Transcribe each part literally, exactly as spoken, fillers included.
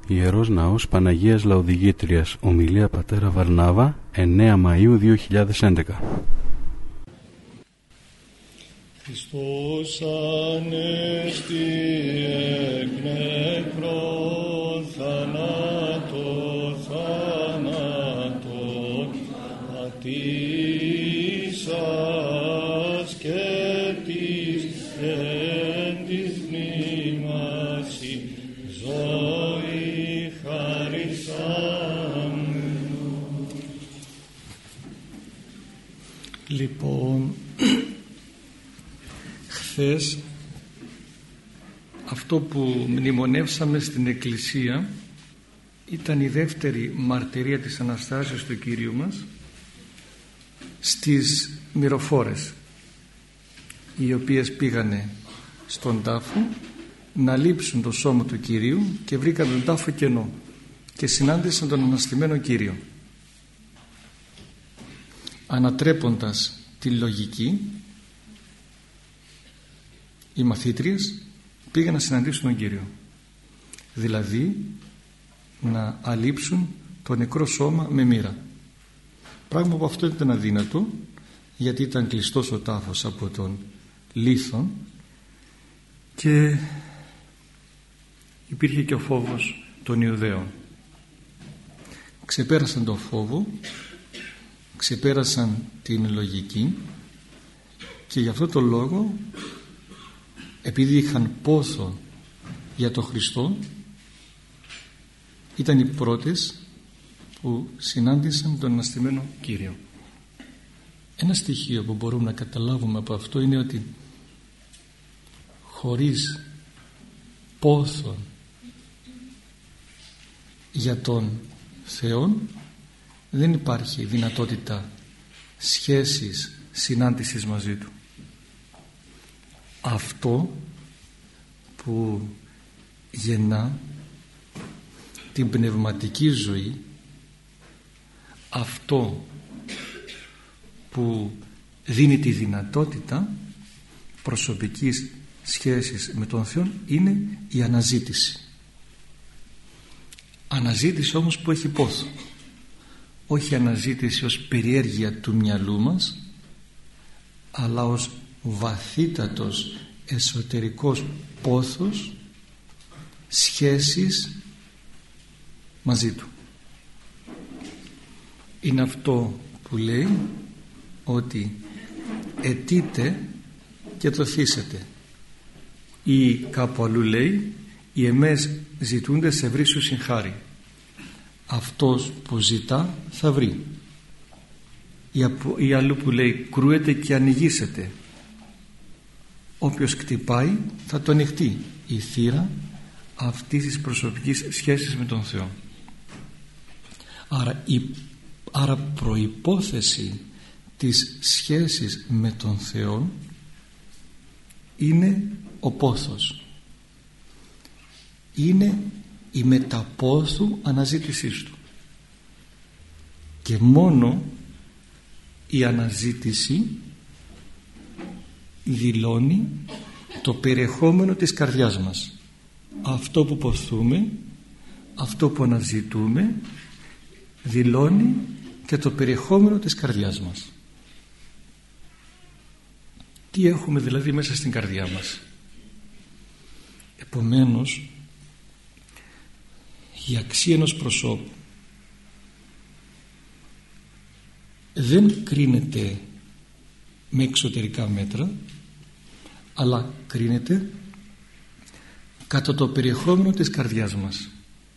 Ιερός Ναός Παναγίας Λαοδηγήτριας. Ομιλία πατέρα Βαρνάβα, εννέα Μαΐου δύο χιλιάδες έντεκα. Χριστός ανέστη εκ νεκρών θανάτων θανάτων ατήσας και της εν της μνήμαση ζωή χαρισάμενου. Λοιπόν, χθες αυτό που μνημονεύσαμε στην Εκκλησία ήταν η δεύτερη μαρτυρία της Αναστάσεως του Κυρίου μας στις μυροφόρες, οι οποίες πήγανε στον τάφο να λείψουν το σώμα του Κυρίου και βρήκαν τον τάφο κενό και συνάντησαν τον αναστημένο Κύριο. Ανατρέποντας τη λογική, οι μαθήτριες πήγαν να συναντήσουν τον Κύριο, δηλαδή να αλείψουν το νεκρό σώμα με μοίρα, πράγμα που αυτό ήταν αδύνατο, γιατί ήταν κλειστός ο τάφος από τον λίθον και υπήρχε και ο φόβος των Ιουδαίων. Ξεπέρασαν τον φόβο, ξεπέρασαν την λογική και γι' αυτό το λόγο, επειδή είχαν πόθο για τον Χριστό, ήταν οι πρώτες που συνάντησαν τον αναστημένο Κύριο. Ένα στοιχείο που μπορούμε να καταλάβουμε από αυτό είναι ότι χωρίς πόθο για τον Θεό δεν υπάρχει δυνατότητα σχέσης, συνάντησης μαζί Του. Αυτό που γεννά την πνευματική ζωή, αυτό που δίνει τη δυνατότητα προσωπικής σχέσης με τον Θεό, είναι η αναζήτηση. Αναζήτηση όμως που έχει πόθο, όχι αναζήτηση ως περιέργεια του μυαλού μας, αλλά ως βαθύτατος εσωτερικός πόθος σχέσης μαζί Του. Είναι αυτό που λέει ότι αιτείτε και δοθήσετε, ή κάπου αλλού λέει οι εμές ζητούνται σε βρήσου συγχάρη. Αυτός που ζητά θα βρει, ή αλλού που λέει κρούεται και ανοιγήσετε. Όποιος κτυπάει θα το ανοιχτεί η θύρα αυτής της προσωπικής σχέσης με τον Θεό. Άρα, η, άρα προϋπόθεση της σχέσης με τον Θεό είναι ο πόθος, είναι η μεταπόθου αναζήτησής Του, και μόνο η αναζήτηση δηλώνει το περιεχόμενο της καρδιάς μας. Αυτό που ποθούμε, αυτό που αναζητούμε, δηλώνει και το περιεχόμενο της καρδιάς μας. Τι έχουμε δηλαδή μέσα στην καρδιά μας? Επομένως, η αξία ενός προσώπου δεν κρίνεται με εξωτερικά μέτρα, αλλά κρίνεται κατά το περιεχόμενο της καρδιάς μας.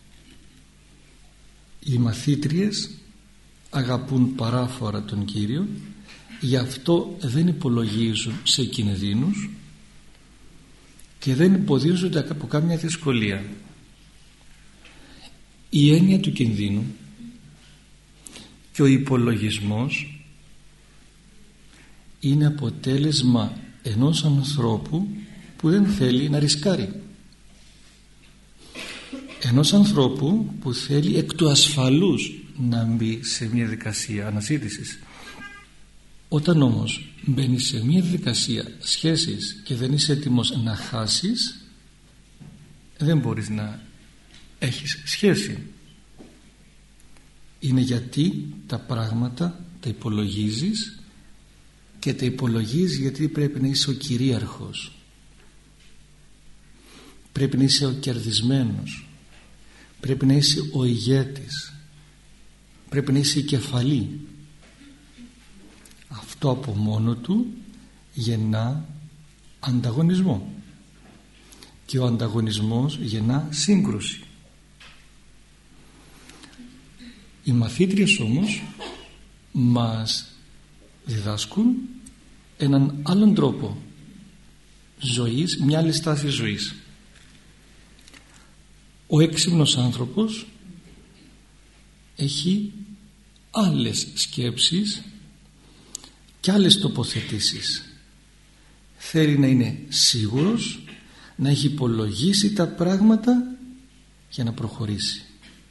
Οι μαθήτριες αγαπούν παράφορα τον Κύριο, γι' αυτό δεν υπολογίζουν σε κινδύνους και δεν υποδίζονται από κάμια δυσκολία. Η έννοια του κινδύνου και ο υπολογισμός είναι αποτέλεσμα ενός ανθρώπου που δεν θέλει να ρισκάρει, ενός ανθρώπου που θέλει εκ του ασφαλούς να μπει σε μια διαδικασία αναζήτησης. Όταν όμως μπαίνει σε μια διαδικασία σχέσης και δεν είσαι έτοιμος να χάσεις, δεν μπορείς να έχεις σχέση. Είναι γιατί τα πράγματα τα υπολογίζεις, και τα υπολογίζεις γιατί πρέπει να είσαι ο κυρίαρχος, πρέπει να είσαι ο κερδισμένος, πρέπει να είσαι ο ηγέτης, πρέπει να είσαι η κεφαλή. Αυτό από μόνο του γεννά ανταγωνισμό, και ο ανταγωνισμός γεννά σύγκρουση. Οι μαθήτριες όμως μας διδάσκουν έναν άλλον τρόπο ζωής, μια άλλη στάση ζωής. Ο έξυπνος άνθρωπος έχει άλλες σκέψεις και άλλες τοποθετήσεις. Θέλει να είναι σίγουρος, να έχει υπολογίσει τα πράγματα για να προχωρήσει.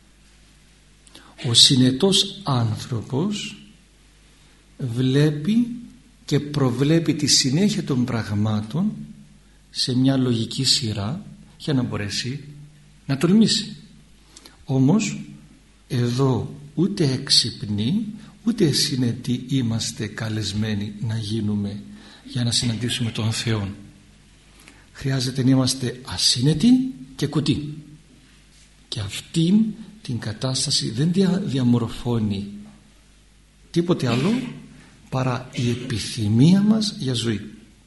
Ο συνετός άνθρωπος βλέπει και προβλέπει τη συνέχεια των πραγμάτων σε μια λογική σειρά για να μπορέσει να τολμήσει. Όμως εδώ ούτε έξυπνοι ούτε συνετοί είμαστε καλεσμένοι να γίνουμε για να συναντήσουμε τον Θεό. Χρειάζεται να είμαστε ασύνετοι και κουτί, και αυτήν την κατάσταση δεν δια, διαμορφώνει τίποτε άλλο παρά η επιθυμία μας για ζωή,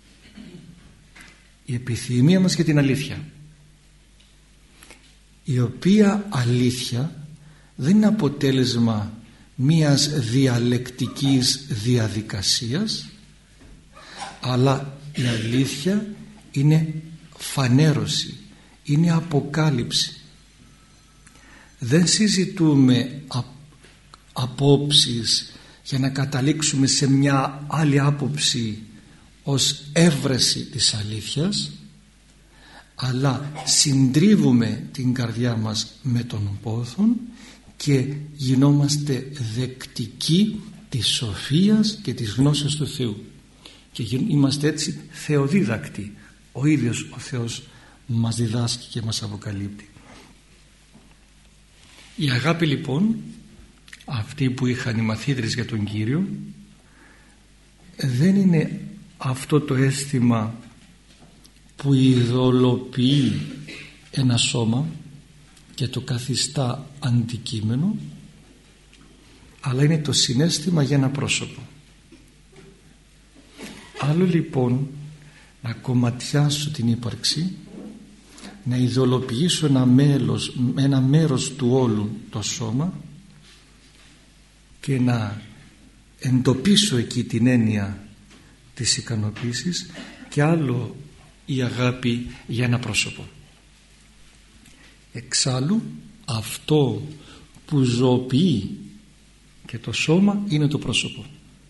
η επιθυμία μας για την αλήθεια, η οποία αλήθεια δεν είναι αποτέλεσμα μίας διαλεκτικής διαδικασίας, αλλά η αλήθεια είναι φανέρωση, είναι αποκάλυψη. Δεν συζητούμε απόψεις για να καταλήξουμε σε μια άλλη άποψη ως έβρεση της αλήθειας, αλλά συντρίβουμε την καρδιά μας με τον πόθον και γινόμαστε δεκτικοί της σοφίας και της γνώσης του Θεού, και είμαστε έτσι θεοδίδακτοι. Ο ίδιος ο Θεός μας διδάσκει και μας αποκαλύπτει. Η αγάπη λοιπόν αυτή που είχαν οι μαθήτρες για τον Κύριο δεν είναι αυτό το αίσθημα που ειδωλοποιεί ένα σώμα και το καθιστά αντικείμενο, αλλά είναι το συναίσθημα για ένα πρόσωπο. Άλλο λοιπόν να κομματιάσω την ύπαρξη, να ειδωλοποιήσω ένα, μέλος, ένα μέρος του όλου το σώμα και να εντοπίσω εκεί την έννοια της ικανοποίησης, και άλλο η αγάπη για ένα πρόσωπο. Εξάλλου αυτό που ζωοποιεί και το σώμα είναι το πρόσωπο.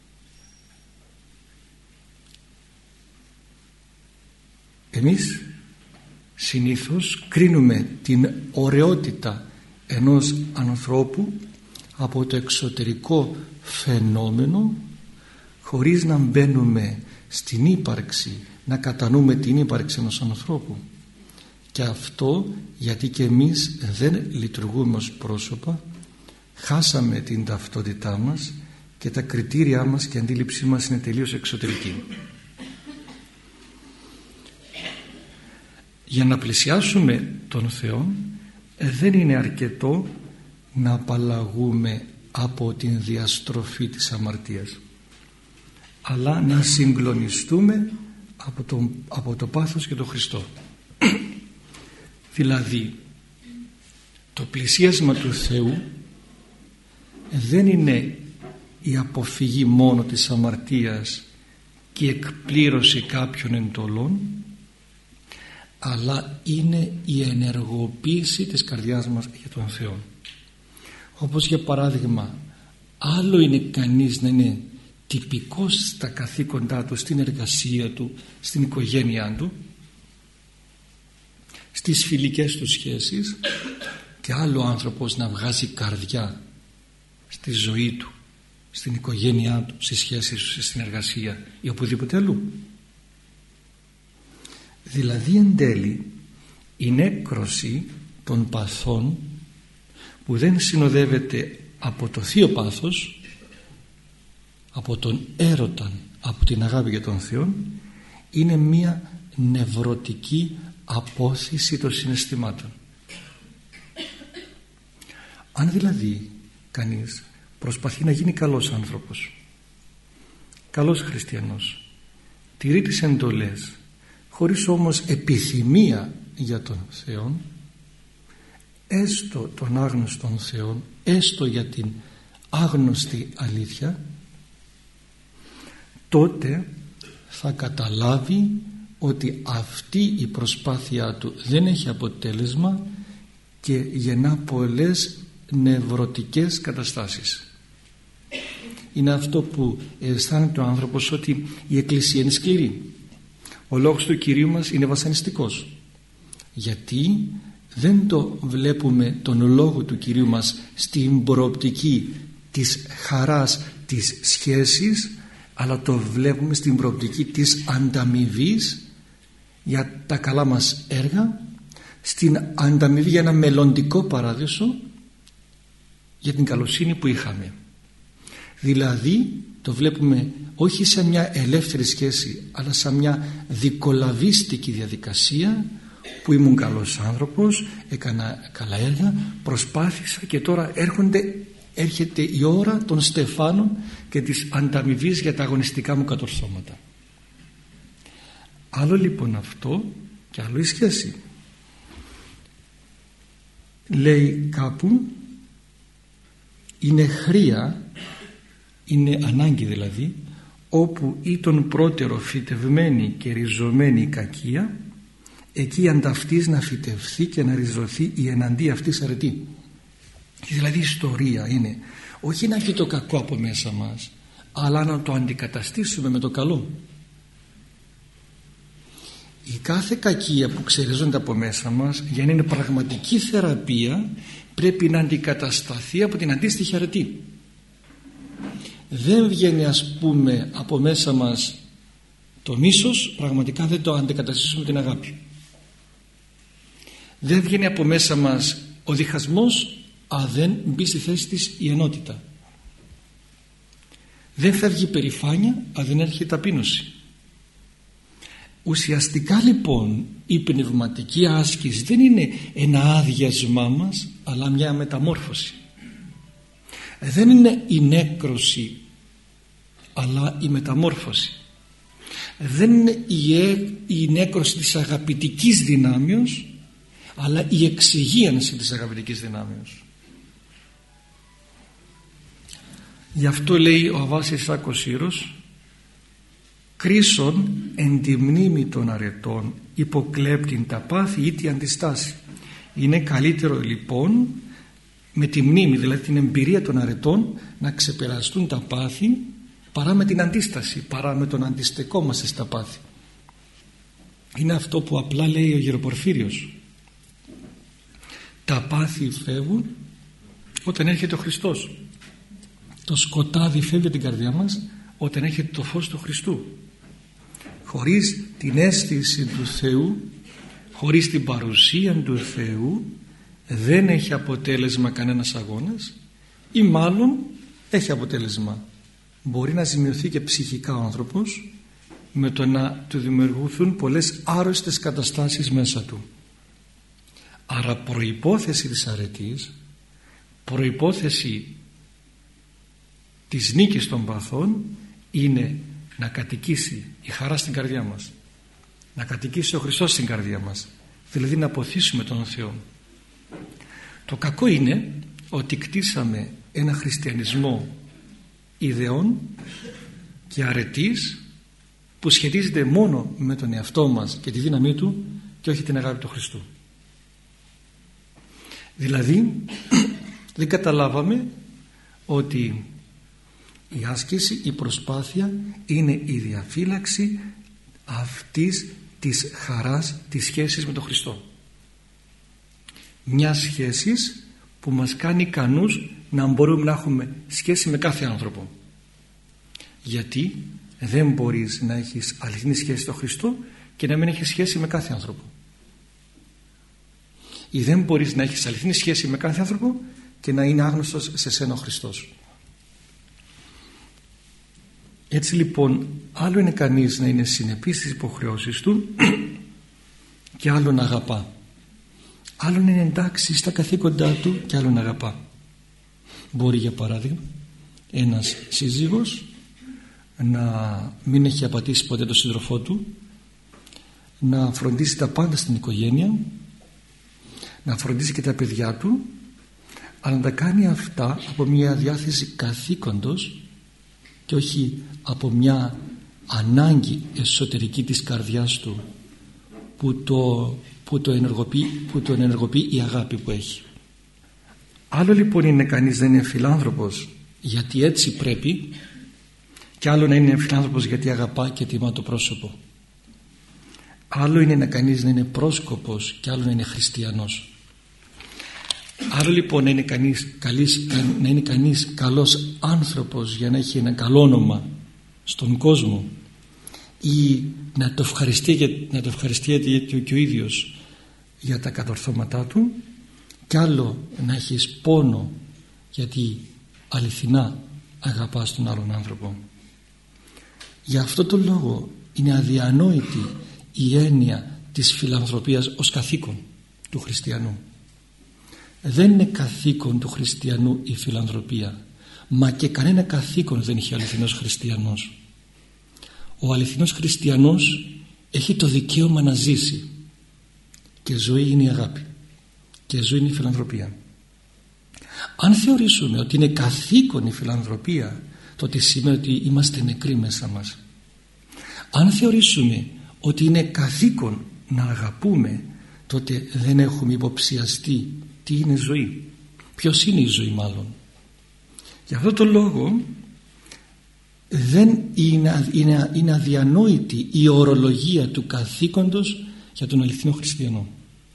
Εμείς συνήθως κρίνουμε την ωραιότητα ενός ανθρώπου από το εξωτερικό φαινόμενο, χωρίς να μπαίνουμε στην ύπαρξη, να κατανοούμε την ύπαρξη ενός ανθρώπου. Και αυτό γιατί και εμείς δεν λειτουργούμε ως πρόσωπα, χάσαμε την ταυτότητά μας και τα κριτήριά μας και η αντίληψή μας είναι τελείως εξωτερική. Για να πλησιάσουμε τον Θεό δεν είναι αρκετό να απαλλαγούμε από την διαστροφή της αμαρτίας, αλλά να συγκλονιστούμε από το, από το πάθος και τον Χριστό. Δηλαδή το πλησίασμα του Θεού δεν είναι η αποφυγή μόνο της αμαρτίας και η εκπλήρωση κάποιων εντολών, αλλά είναι η ενεργοποίηση της καρδιάς μας για τον Θεό. Όπως για παράδειγμα, άλλο είναι κανείς να είναι τυπικός στα καθήκοντά του, στην εργασία του, στην οικογένειά του, στις φιλικές του σχέσεις, και άλλο άνθρωπος να βγάζει καρδιά στη ζωή του, στην οικογένειά του, στις σχέσεις του, στην εργασία ή οπουδήποτε αλλού. Δηλαδή εν τέλει η νέκρωση των παθών, που δεν συνοδεύεται από το θείο πάθος, από τον έρωτα, από την αγάπη για τον Θεό, είναι μία νευρωτική απόθυση των συναισθημάτων. Αν δηλαδή κανείς προσπαθεί να γίνει καλός άνθρωπος, καλός χριστιανός, τηρεί τις εντολές, χωρίς όμως επιθυμία για τον Θεό, έστω τον άγνωστον Θεό, έστω για την άγνωστη αλήθεια, τότε θα καταλάβει ότι αυτή η προσπάθειά του δεν έχει αποτέλεσμα και γεννά πολλές νευρωτικές καταστάσεις. Είναι αυτό που αισθάνεται ο άνθρωπος, ότι η Εκκλησία είναι σκληρή. Ο λόγος του Κυρίου μας είναι βασανιστικός. Γιατί δεν το βλέπουμε τον λόγο του Κυρίου μας στην προοπτική της χαράς της σχέσης, αλλά το βλέπουμε στην προοπτική της ανταμοιβής για τα καλά μας έργα, στην ανταμοιβή για ένα μελλοντικό παράδεισο, για την καλοσύνη που είχαμε. Δηλαδή το βλέπουμε όχι σε μια ελεύθερη σχέση, αλλά σε μια δικολαβίστικη διαδικασία, που ήμουν καλός άνθρωπος, έκανα καλά έργα, προσπάθησα και τώρα έρχονται, έρχεται η ώρα των στεφάνων και της ανταμοιβής για τα αγωνιστικά μου κατορθώματα. Άλλο λοιπόν αυτό και άλλο η σχέση. Λέει κάπου, είναι χρία, είναι ανάγκη δηλαδή, όπου ήταν πρώτερο φυτευμένη και ριζωμένη η κακία, εκεί ανταυτής να φυτευθεί και να ριζωθεί η εναντί αυτής αρετή. Δηλαδή η ιστορία είναι όχι να έχει το κακό από μέσα μας, αλλά να το αντικαταστήσουμε με το καλό. Η κάθε κακία που ξεριζώνται από μέσα μας, για να είναι πραγματική θεραπεία, πρέπει να αντικατασταθεί από την αντίστοιχη αρετή. Δεν βγαίνει ας πούμε από μέσα μας το μίσος, πραγματικά δεν το αντικαταστήσουμε την αγάπη. Δεν βγαίνει από μέσα μας ο διχασμός, αν δεν μπει στη θέση της η ενότητα. Δεν θα βγει περηφάνεια αν δεν έρχεται ταπείνωση. Ουσιαστικά λοιπόν η πνευματική άσκηση δεν είναι ένα άδειασμά μας, αλλά μια μεταμόρφωση. Δεν είναι η νέκρωση, αλλά η μεταμόρφωση. Δεν είναι η, ε, η νέκρωση της αγαπητικής δυνάμεως, αλλά η εξυγίανση της αγαπητικής δυνάμεως. Γι' αυτό λέει ο Αββάς Ισάκος Σύρος, κρίσον εν τη μνήμη των αρετών υποκλέπτην τα πάθη ή τη αντιστάση. Είναι καλύτερο λοιπόν με τη μνήμη, δηλαδή την εμπειρία των αρετών, να ξεπεραστούν τα πάθη, παρά με την αντίσταση, παρά με τον αντιστεκόμαστε στα πάθη. Είναι αυτό που απλά λέει ο Γεροπορφύριος. Τα πάθη φεύγουν όταν έρχεται ο Χριστός. Το σκοτάδι φεύγει από την καρδιά μας όταν έρχεται το φως του Χριστού. Χωρίς την αίσθηση του Θεού, χωρίς την παρουσία του Θεού, δεν έχει αποτέλεσμα κανένας αγώνας, ή μάλλον έχει αποτέλεσμα. Μπορεί να ζημιωθεί και ψυχικά ο άνθρωπος με το να του δημιουργηθούν πολλές άρρωστες καταστάσεις μέσα του. Άρα προϋπόθεση της αρετής, προϋπόθεση της νίκης των παθών είναι να κατοικήσει η χαρά στην καρδιά μας, να κατοικήσει ο Χριστός στην καρδιά μας, δηλαδή να αποθήσουμε τον Θεό. Το κακό είναι ότι κτίσαμε ένα χριστιανισμό ιδεών και αρετής που σχετίζεται μόνο με τον εαυτό μας και τη δύναμή του και όχι την αγάπη του Χριστού. Δηλαδή δεν καταλάβαμε ότι η άσκηση, η προσπάθεια είναι η διαφύλαξη αυτής της χαράς, της σχέσης με τον Χριστό. Μια σχέση που μας κάνει ικανούς να μπορούμε να έχουμε σχέση με κάθε άνθρωπο. Γιατί δεν μπορείς να έχεις αληθινή σχέση με τον Χριστό και να μην έχεις σχέση με κάθε άνθρωπο. Ή δεν μπορείς να έχεις αληθινή σχέση με κάθε άνθρωπο και να είναι άγνωστος σε σένα ο Χριστός. Έτσι λοιπόν, άλλο είναι κανείς να είναι συνεπής στις υποχρεώσεις του και άλλο να αγαπά. Άλλο είναι εντάξει στα καθήκοντά του και άλλο να αγαπά. Μπορεί για παράδειγμα ένας σύζυγος να μην έχει απατήσει ποτέ τον σύντροφό του, να φροντίσει τα πάντα στην οικογένεια, να φροντίσει και τα παιδιά του, αλλά να τα κάνει αυτά από μια διάθεση καθήκοντος και όχι από μια ανάγκη εσωτερική της καρδιάς του που το, που το, ενεργοποιεί, που το ενεργοποιεί η αγάπη που έχει. Άλλο λοιπόν είναι κανείς να είναι φιλάνθρωπος γιατί έτσι πρέπει, και άλλο να είναι φιλάνθρωπος γιατί αγαπά και τιμά το πρόσωπο. Άλλο είναι να κανείς να είναι πρόσκοπος και άλλο να είναι χριστιανός. Άλλο λοιπόν να είναι κανείς, καλής, να είναι κανείς καλός άνθρωπος για να έχει ένα καλό όνομα στον κόσμο ή να το ευχαριστεί, να το ευχαριστεί και ο ίδιος για τα κατορθώματά του, και άλλο να έχεις πόνο γιατί αληθινά αγαπάς τον άλλον άνθρωπο. Για αυτό το λόγο είναι αδιανόητη η έννοια της φιλανθρωπίας ως καθήκον του χριστιανού. Δεν είναι καθήκον του χριστιανού η φιλανθρωπία, μα και κανένα καθήκον δεν έχει ο αληθινός χριστιανός. Ο αληθινός χριστιανός έχει το δικαίωμα να ζήσει, και ζωή είναι η αγάπη και ζωή είναι η φιλανθρωπία. Αν θεωρήσουμε ότι είναι καθήκον η φιλανθρωπία, τότε σημαίνει ότι είμαστε νεκροί μέσα μας. Αν θεωρήσουμε ότι είναι καθήκον να αγαπούμε, τότε δεν έχουμε υποψιαστεί τι είναι ζωή, ποιος είναι η ζωή μάλλον. Γι' αυτό το λόγο δεν είναι, είναι, είναι αδιανόητη η ορολογία του καθήκοντος για τον αληθινό χριστιανό.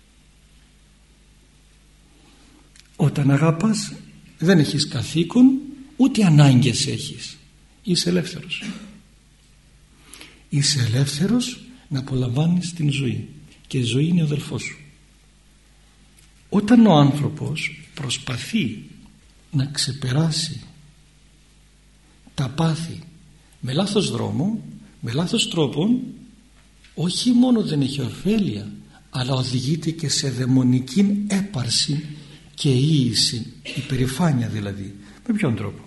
Όταν αγαπάς δεν έχεις καθήκον, ούτε ανάγκες έχεις. Είσαι ελεύθερος. Είσαι ελεύθερος να απολαμβάνεις την ζωή, και η ζωή είναι ο αδελφός σου. Όταν ο άνθρωπος προσπαθεί να ξεπεράσει τα πάθη με λάθος δρόμο, με λάθος τρόπο, όχι μόνο δεν έχει ωφέλεια, αλλά οδηγείται και σε δαιμονική έπαρση και ίηση, υπερηφάνεια δηλαδή. Με ποιον τρόπο?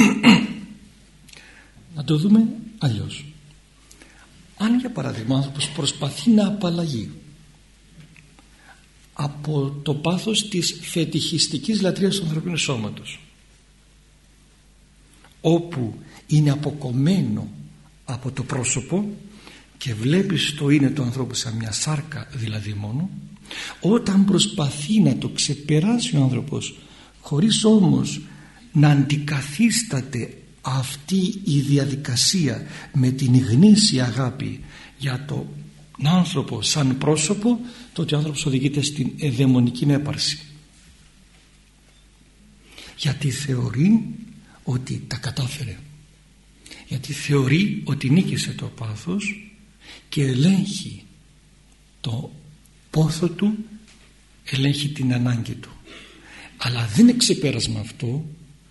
Να το δούμε αλλιώς. Αν για παράδειγμα ο άνθρωπος προσπαθεί να απαλλαγεί από το πάθος της φετιχιστικής λατρείας του ανθρωπίνου σώματος, όπου είναι αποκομμένο από το πρόσωπο και βλέπεις το είναι του ανθρώπου σαν μια σάρκα δηλαδή μόνο, όταν προσπαθεί να το ξεπεράσει ο άνθρωπος χωρίς όμως να αντικαθίσταται αυτή η διαδικασία με την γνήσια αγάπη για τον άνθρωπο σαν πρόσωπο, τότε ο άνθρωπος οδηγείται στην δαιμονική έπαρση, γιατί θεωρεί ότι τα κατάφερε, γιατί θεωρεί ότι νίκησε το πάθος και ελέγχει το πόθο του, ελέγχει την ανάγκη του. Αλλά δεν είναι ξεπέρασμα αυτό,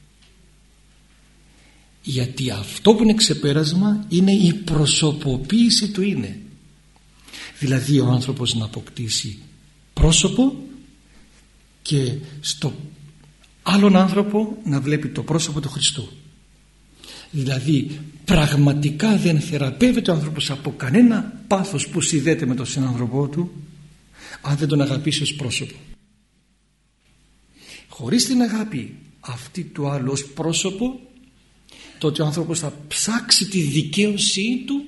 γιατί αυτό που είναι ξεπέρασμα είναι η προσωποποίηση του είναι. Δηλαδή ο άνθρωπος να αποκτήσει πρόσωπο και στο άλλον άνθρωπο να βλέπει το πρόσωπο του Χριστού. Δηλαδή πραγματικά δεν θεραπεύεται ο άνθρωπος από κανένα πάθος που συνδέεται με τον συνάνθρωπό του, αν δεν τον αγαπήσει ως πρόσωπο. Χωρίς την αγάπη αυτή του άλλου ως πρόσωπο, τότε ο άνθρωπος θα ψάξει τη δικαίωσή του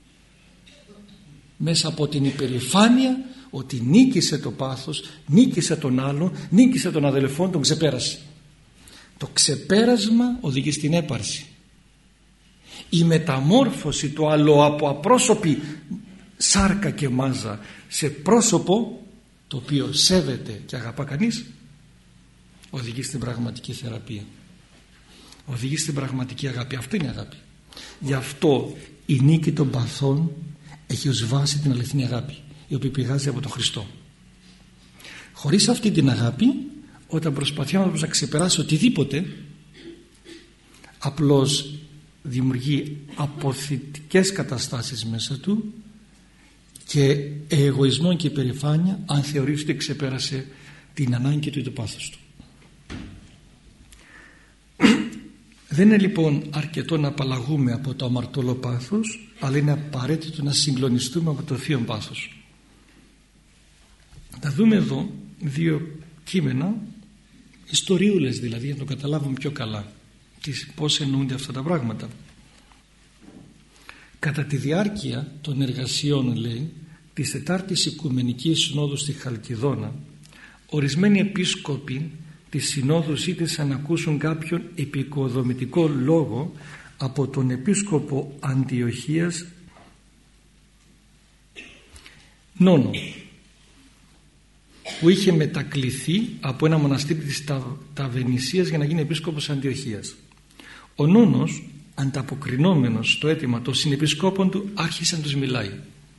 μέσα από την υπερηφάνεια ότι νίκησε το πάθος, νίκησε τον άλλο, νίκησε τον αδελφό, τον ξεπέρασε. Το ξεπέρασμα οδηγεί στην έπαρση. Η μεταμόρφωση του άλλου από απρόσωπη σάρκα και μάζα σε πρόσωπο το οποίο σέβεται και αγαπά κανείς, οδηγεί στην πραγματική θεραπεία, οδηγεί στην πραγματική αγάπη. Αυτό είναι αγάπη. Γι' αυτό η νίκη των παθών έχει ως βάση την αληθινή αγάπη, η οποία πηγάζει από τον Χριστό. Χωρίς αυτή την αγάπη, όταν προσπαθεί ο άνθρωπος να ξεπεράσει οτιδήποτε, απλώς δημιουργεί αποθητικές καταστάσεις μέσα του και εγωισμό και υπερηφάνεια, αν θεωρήσει ότι ξεπέρασε την ανάγκη του ή το πάθος του. Δεν είναι λοιπόν αρκετό να απαλλαγούμε από το αμαρτωλό πάθος, αλλά είναι απαραίτητο να συγκλονιστούμε από το θείο πάθος. Θα δούμε εδώ δύο κείμενα, ιστοριούλες δηλαδή, για να το καταλάβουμε πιο καλά πώς εννοούνται αυτά τα πράγματα. Κατά τη διάρκεια των εργασιών, λέει, της Τετάρτης Οικουμενικής Συνόδου στη Χαλκιδόνα, ορισμένοι επίσκοποι της Συνόδου ζήτησαν να ακούσουν κάποιον επικοδομητικό λόγο από τον επίσκοπο Αντιοχίας Νόνο, που είχε μετακληθεί από ένα μοναστήρι της Ταβενησίας για να γίνει επίσκοπος Αντιοχίας. Ο Νόνος, ανταποκρινόμενος στο αίτημα των συνεπισκόπων του, άρχισε να τους μιλάει.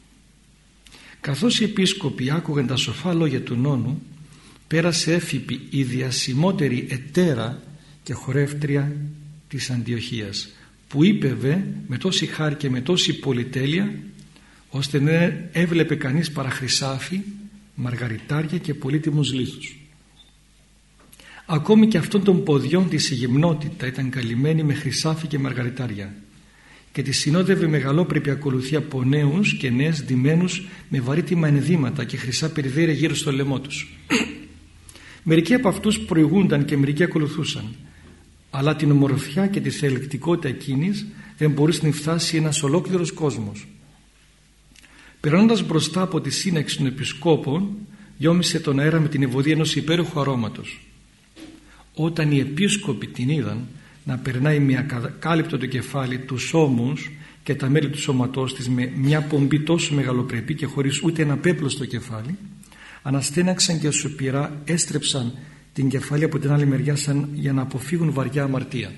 Καθώς οι επίσκοποι άκουγαν τα σοφά λόγια του Νόνου, πέρασε έφυπη η διασημότερη ετέρα και χορεύτρια της Αντιοχίας, που είπευε με τόση χάρη και με τόση πολυτέλεια, ώστε δεν έβλεπε κανείς παρά χρυσάφι, μαργαριτάρια και πολύτιμους λίθους. Ακόμη και αυτών των ποδιών της η γυμνότητα ήταν καλυμμένη με χρυσάφι και μαργαριτάρια, και τη συνόδευε μεγαλόπρεπη ακολουθία από νέους και νέες ντυμένους με βαρύτιμα ενδύματα και χρυσά περιδέρια γύρω στο λαιμό τους. Μερικοί από αυτούς προηγούνταν και μερικοί ακολουθούσαν, αλλά την ομορφιά και τη θελεκτικότητα εκείνης δεν μπορούσε να φτάσει ένας ολόκληρος κόσμος. Περνώντας μπροστά από τη σύναξη των επισκόπων, γιόμισε τον αέρα με την ευωδία ενός υπέροχου αρώματος. Όταν οι επίσκοποι την είδαν να περνάει με ακάλυπτο το κεφάλι, τους ώμους και τα μέλη του σώματός της με μια πομπή τόσο μεγαλοπρεπή και χωρίς ούτε ένα πέπλο στο κεφάλι, αναστέναξαν και σωπηρά έστρεψαν την κεφάλι από την άλλη μεριά σαν για να αποφύγουν βαριά αμαρτία.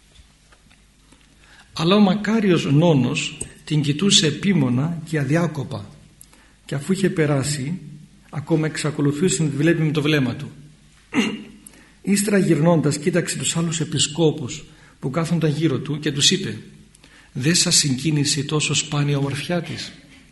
Αλλά ο μακάριος Νόνος την κοιτούσε επίμονα και αδιάκοπα, και αφού είχε περάσει ακόμα εξακολουθούσε να τη βλέπει με το βλέμμα του. Ύστερα γυρνώντας κοίταξε τους άλλους επισκόπους που κάθονταν γύρω του και τους είπε: «Δεν σας συγκίνησε τόσο σπάνια ομορφιά της?»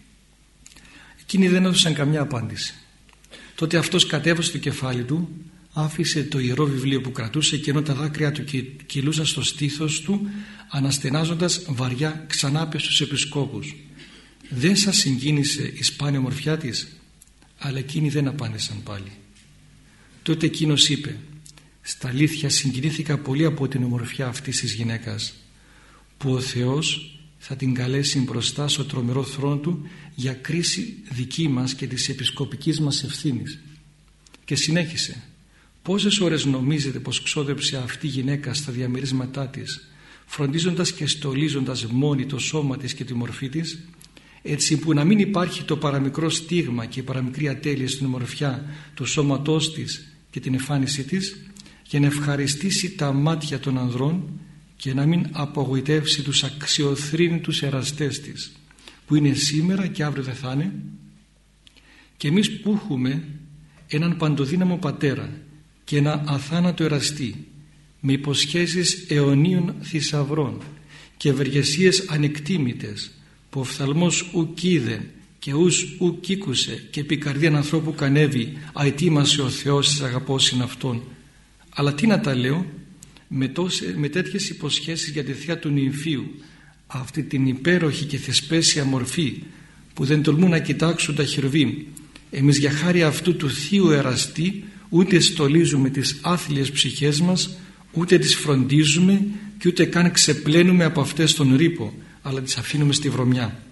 Εκείνοι δεν έδωσαν καμιά απάντηση. Τότε αυτός κατέβασε το κεφάλι του, άφησε το ιερό βιβλίο που κρατούσε, και ενώ τα δάκρυα του κυλούσαν στο στήθος του, αναστενάζοντας βαριά, ξανά πες στους επισκόπους: «Δεν σας συγκίνησε η σπάνια ομορφιά της?» Αλλά εκείνοι δεν απάντησαν πάλι. Τότε εκείνος είπε: «Στα αλήθεια συγκινήθηκα πολύ από την ομορφιά αυτής της γυναίκας, που ο Θεός θα την καλέσει μπροστά στο τρομερό θρόνο του για κρίση δική μας και της επισκοπικής μας ευθύνης». Και συνέχισε: «Πόσες ώρες νομίζετε πως ξόδεψε αυτή η γυναίκα στα διαμερίσματά της, φροντίζοντας και στολίζοντας μόνη το σώμα της και τη μορφή της, έτσι που να μην υπάρχει το παραμικρό στίγμα και η παραμικρή ατέλεια στην ομορφιά του σώματός της και την εμφάνισή της, για να ευχαριστήσει τα μάτια των ανδρών και να μην απογοητεύσει τους αξιοθρήνητους εραστές της, που είναι σήμερα και αύριο δεν θα είναι. Και εμείς που έχουμε έναν παντοδύναμο πατέρα και ένα αθάνατο εραστή, με υποσχέσεις αιωνίων θησαυρών και ευεργεσίες ανεκτήμητες, που ο φθαλμός ουκ είδε και ους ουκ ήκουσε, και επί καρδίαν ανθρώπου κανέβη, αετήμασε ο Θεός της αγαπώσιν αυτόν. Αλλά τι να τα λέω, με, τόσε, με τέτοιες υποσχέσεις για τη θεία του νυμφίου, αυτή την υπέροχη και θεσπέσια μορφή που δεν τολμούν να κοιτάξουν τα χερουβίμ, εμείς για χάρη αυτού του θείου εραστή ούτε στολίζουμε τις άθλιες ψυχές μας, ούτε τις φροντίζουμε και ούτε καν ξεπλένουμε από αυτές τον ρήπο, αλλά τις αφήνουμε στη βρωμιά».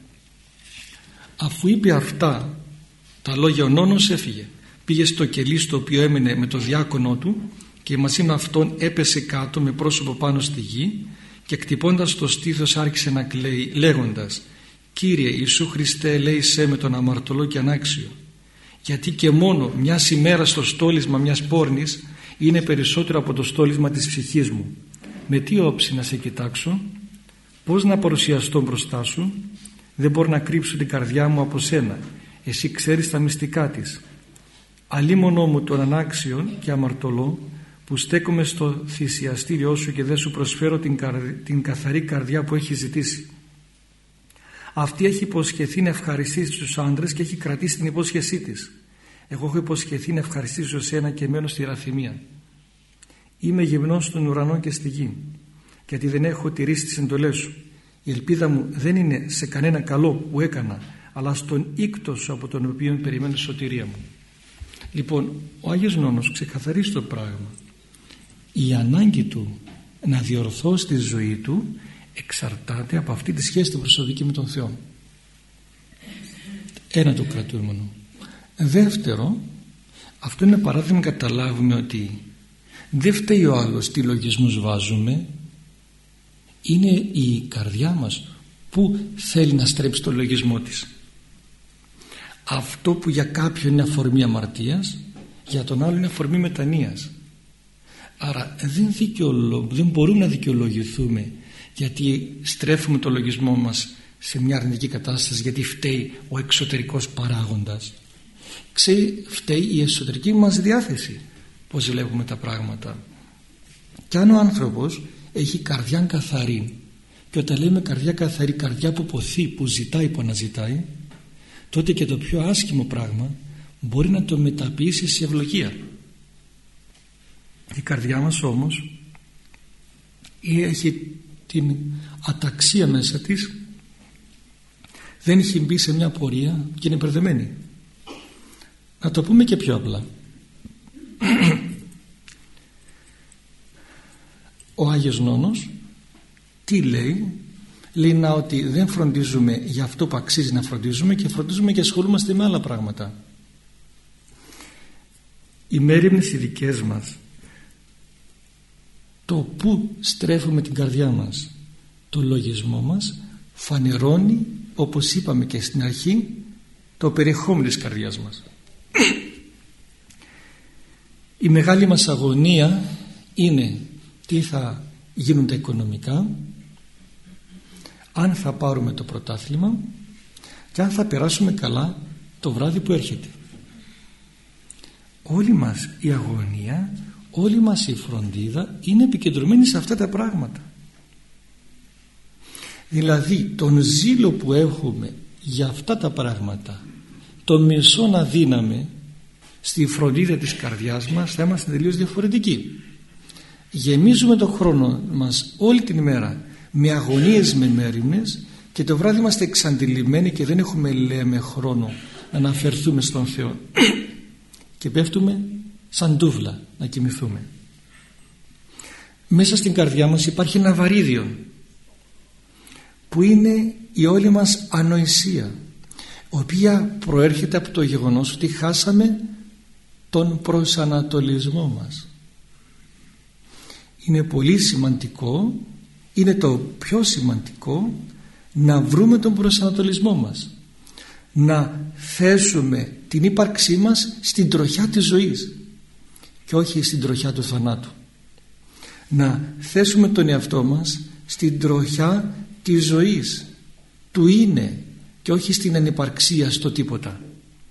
Αφού είπε αυτά τα λόγια, ο Νόνος έφυγε, πήγε στο κελί στο οποίο έμενε με το διάκονό του, και μαζί με αυτόν έπεσε κάτω με πρόσωπο πάνω στη γη, και κτυπώντας το στήθος άρχισε να κλαίει, λέγοντας: «Κύριε Ιησού Χριστέ, ελέησέ με τον αμαρτωλό και ανάξιο, γιατί και μόνο μιας ημέρας το στόλισμα μιας πόρνης είναι περισσότερο από το στόλισμα της ψυχής μου. Με τι όψη να σε κοιτάξω, πώς να παρουσιαστώ μπροστά σου? Δεν μπορώ να κρύψω την καρδιά μου από σένα, εσύ ξέρεις τα μυστικά της. αλίμονό μου των ανάξιων και αμαρτωλό, που στέκομαι στο θυσιαστήριό σου και δεν σου προσφέρω την, καρ... την καθαρή καρδιά που έχει ζητήσει. Αυτή έχει υποσχεθεί να ευχαριστήσει τους άντρες και έχει κρατήσει την υπόσχεσή της. Εγώ έχω υποσχεθεί να ευχαριστήσω εσένα και μένω στη ραθυμία. Είμαι γυμνός στον ουρανό και στη γη, γιατί δεν έχω τηρήσει τις εντολές σου. Η ελπίδα μου δεν είναι σε κανένα καλό που έκανα, αλλά στον οίκτο σου από τον οποίο περιμένω σωτηρία μου. Λοιπόν, ο Άγιος Νόνος ξεκαθαρίζει το πράγμα. Η ανάγκη του να διορθώσει τη ζωή του εξαρτάται από αυτή τη σχέση του προσωπική με τον Θεό. Ένα το κρατούμενο. Δεύτερο, αυτό είναι παράδειγμα να καταλάβουμε ότι δεν φταίει ο άλλος τι λογισμούς βάζουμε, είναι η καρδιά μας που θέλει να στρέψει το λογισμό της. Αυτό που για κάποιον είναι αφορμή αμαρτίας, για τον άλλο είναι αφορμή μετανοίας. Άρα δεν, δικαιολο... δεν μπορούμε να δικαιολογηθούμε γιατί στρέφουμε το λογισμό μας σε μια αρνητική κατάσταση, γιατί φταίει ο εξωτερικός παράγοντας. Ξέρει, φταίει η εσωτερική μας διάθεση, πώς βλέπουμε τα πράγματα. Και αν ο άνθρωπος έχει καρδιά καθαρή, και όταν λέμε καρδιά καθαρή, καρδιά που ποθεί, που ζητάει, που αναζητάει, τότε και το πιο άσχημο πράγμα μπορεί να το μεταποιήσει σε ευλογία. Η καρδιά μας όμως έχει την αταξία μέσα της, δεν έχει μπει σε μια πορεία και είναι μπερδεμένη. Να το πούμε και πιο απλά. Ο Άγιος Νόνος τι λέει? Λέει να ότι δεν φροντίζουμε για αυτό που αξίζει να φροντίζουμε και φροντίζουμε και ασχολούμαστε με άλλα πράγματα. Οι μέριμνες οι δικές μας, το που στρέφουμε την καρδιά μας, το λογισμό μας, φανερώνει, όπως είπαμε και στην αρχή, το περιεχόμενο της καρδιάς μας. Η μεγάλη μας αγωνία είναι τι θα γίνουν τα οικονομικά, αν θα πάρουμε το πρωτάθλημα και αν θα περάσουμε καλά το βράδυ που έρχεται. Όλη μας η αγωνία, όλη μας η φροντίδα είναι επικεντρωμένη σε αυτά τα πράγματα. Δηλαδή τον ζήλο που έχουμε για αυτά τα πράγματα, το μισό να δίναμε στη φροντίδα της καρδιάς μας, θα είμαστε τελείως διαφορετικοί. Γεμίζουμε τον χρόνο μας όλη την ημέρα με αγωνίες, με μέριμνες, και το βράδυ είμαστε εξαντλημένοι και δεν έχουμε, λέμε, χρόνο να αναφερθούμε στον Θεό και πέφτουμε σαν τούβλα να κοιμηθούμε. Μέσα στην καρδιά μας υπάρχει ένα βαρύδιο που είναι η όλη μας ανοησία, η οποία προέρχεται από το γεγονός ότι χάσαμε τον προσανατολισμό μας. Είναι πολύ σημαντικό, είναι το πιο σημαντικό, να βρούμε τον προσανατολισμό μας, να θέσουμε την ύπαρξή μας στην τροχιά της ζωής και όχι στην τροχιά του θανάτου. Να θέσουμε τον εαυτό μας στην τροχιά της ζωής, του είναι, και όχι στην ανυπαρξία, στο τίποτα.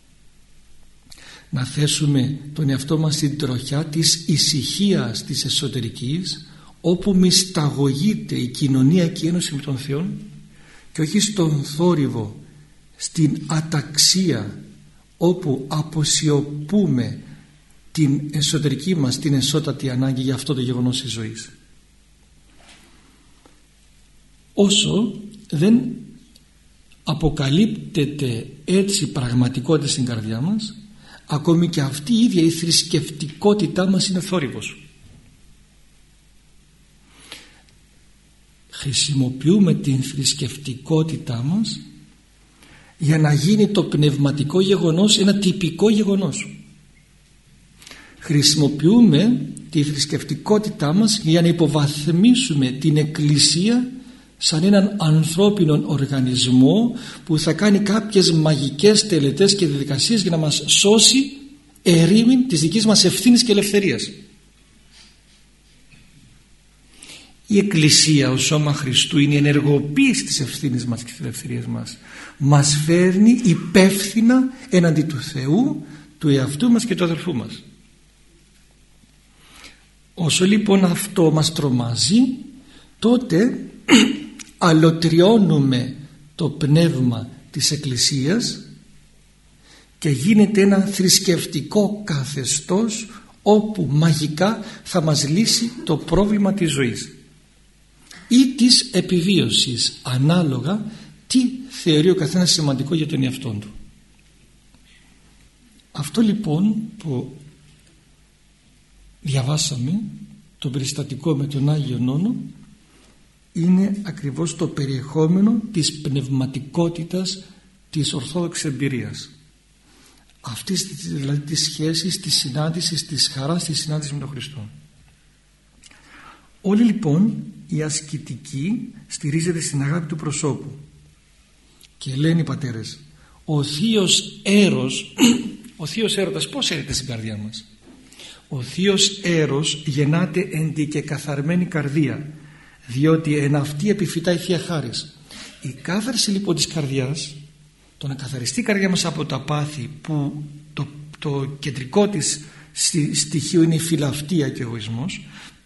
Να θέσουμε τον εαυτό μας στην τροχιά της ησυχίας της εσωτερικής, όπου μυσταγωγείται η κοινωνία και η ένωση με τον Θεό, και όχι στον θόρυβο, στην αταξία, όπου αποσιωπούμε την εσωτερική μας, την εσώτατη ανάγκη για αυτό το γεγονός της ζωής. Όσο δεν αποκαλύπτεται έτσι πραγματικότητα στην καρδιά μας, ακόμη και αυτή η ίδια η θρησκευτικότητά μας είναι θόρυβος. Χρησιμοποιούμε την θρησκευτικότητά μας για να γίνει το πνευματικό γεγονός ένα τυπικό γεγονός. Χρησιμοποιούμε τη θρησκευτικότητά μας για να υποβαθμίσουμε την Εκκλησία σαν έναν ανθρώπινο οργανισμό που θα κάνει κάποιες μαγικές τελετές και διαδικασίες για να μας σώσει ερήμην της δικής μας ευθύνης και ελευθερίας. Η Εκκλησία ως σώμα Χριστού είναι η ενεργοποίηση της ευθύνης μας και της ελευθερίας μας. Μας φέρνει υπεύθυνα έναντι του Θεού του εαυτού μας και του αδελφού μας. Όσο λοιπόν αυτό μας τρομάζει, τότε αλωτριώνουμε το πνεύμα της Εκκλησίας και γίνεται ένα θρησκευτικό καθεστώς όπου μαγικά θα μας λύσει το πρόβλημα της ζωής ή της επιβίωσης, ανάλογα τι θεωρεί ο καθένας σημαντικό για τον εαυτό του. Αυτό λοιπόν που διαβάσαμε, το περιστατικό με τον Άγιο Νόνο, είναι ακριβώς το περιεχόμενο της πνευματικότητας της Ορθόδοξης εμπειρίας, αυτής δηλαδή της σχέσης, της συνάντησης, της χαράς, της συνάντησης με τον Χριστό. Όλη λοιπόν η ασκητική στηρίζεται στην αγάπη του προσώπου και λένε οι πατέρες, ο θείος έρος ο θείος έρωτας πώς έρεται στην καρδιά μας? Ο θείος έρος γεννάται εν τη και καθαρμένη καρδία, διότι εν αυτή επιφυτά η Θεία Χάρις. Η κάθαρση λοιπόν της καρδιάς, το να καθαριστεί η καρδιά μας από τα πάθη, που το, το κεντρικό της στοιχείο είναι η φιλαυτία και ο εγωισμός,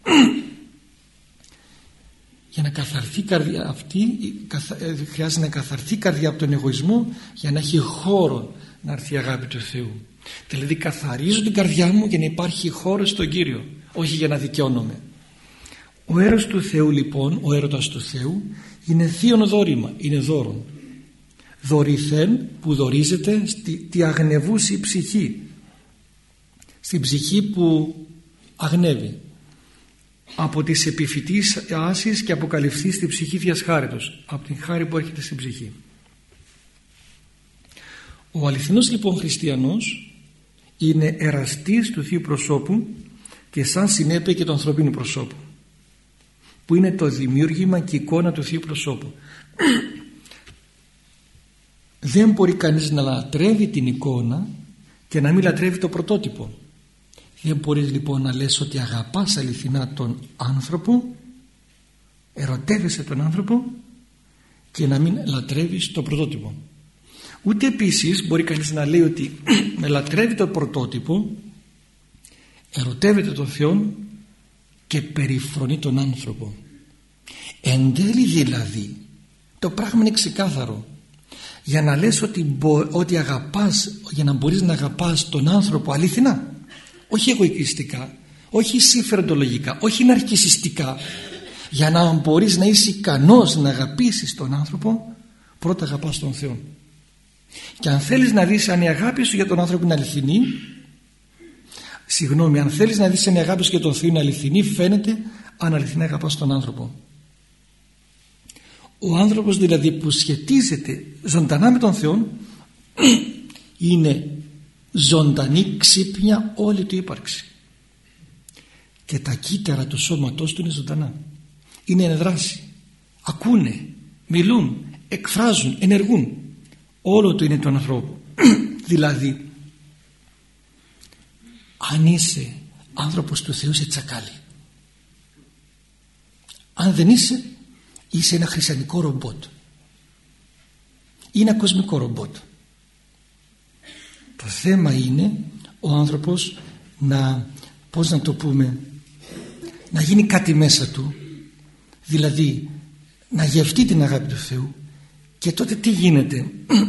για να καθαρθεί η καρδιά αυτή χρειάζεται να καθαρθεί η καρδιά από τον εγωισμό για να έχει χώρο να έρθει η αγάπη του Θεού. Δηλαδή καθαρίζω την καρδιά μου για να υπάρχει χώρο στον Κύριο, όχι για να δικαιώνομαι. Ο έρος του Θεού λοιπόν, ο έρωτας του Θεού είναι θείον δώρημα, είναι δώρον. Δωρηθέν που δωρίζεται στη τη αγνευούση ψυχή, στην ψυχή που αγνεύει, από τις επιφυτίσεις και αποκαλυφθεί στη ψυχή Θείας Χάριτος, από την χάρη που έρχεται στην ψυχή. Ο αληθινός λοιπόν χριστιανός είναι εραστής του Θείου προσώπου και σαν συνέπεια και του ανθρωπίνου προσώπου, που είναι το δημιούργημα και εικόνα του Θείου προσώπου. Δεν μπορεί κανείς να λατρεύει την εικόνα και να μην λατρεύει το πρωτότυπο. Δεν μπορείς λοιπόν να λες ότι αγαπάς αληθινά τον άνθρωπο, ερωτεύεσαι τον άνθρωπο και να μην λατρεύεις το πρωτότυπο. Ούτε επίσης μπορεί κανείς να λέει ότι με λατρεύει το πρωτότυπο, ερωτεύεται τον Θεό και περιφρονεί τον άνθρωπο. Εν τέλει δηλαδή το πράγμα είναι ξεκάθαρο. Για να λες ότι, μπο, ότι αγαπάς, για να μπορείς να αγαπάς τον άνθρωπο αληθινά, όχι εγωιστικά, όχι συμφεροντολογικά, όχι ναρκισσιστικά, για να μπορείς να είσαι ικανός να αγαπήσεις τον άνθρωπο, πρώτα αγαπάς τον Θεό. Και αν θέλεις να δεις αν η αγάπη σου για τον άνθρωπο είναι αληθινή, συγγνώμη, αν θέλεις να δεις αν η αγάπη σου για τον Θεό είναι αληθινή, φαίνεται αν αληθινά αγαπάς τον άνθρωπο. Ο άνθρωπος δηλαδή που σχετίζεται ζωντανά με τον Θεό είναι ζωντανή, ξύπνια όλη του ύπαρξη, και τα κύτταρα του σώματός του είναι ζωντανά, είναι εν δράση, ακούνε, μιλούν, εκφράζουν, ενεργούν. Όλο του είναι του ανθρώπου. Δηλαδή αν είσαι άνθρωπος του Θεού, είσαι τσακάλι. Αν δεν είσαι, είσαι ένα χριστιανικό ρομπότ ή ένα κοσμικό ρομπότ. Το θέμα είναι ο άνθρωπος να, πώς να το πούμε, να γίνει κάτι μέσα του, δηλαδή να γευτεί την αγάπη του Θεού. Και τότε τι γίνεται?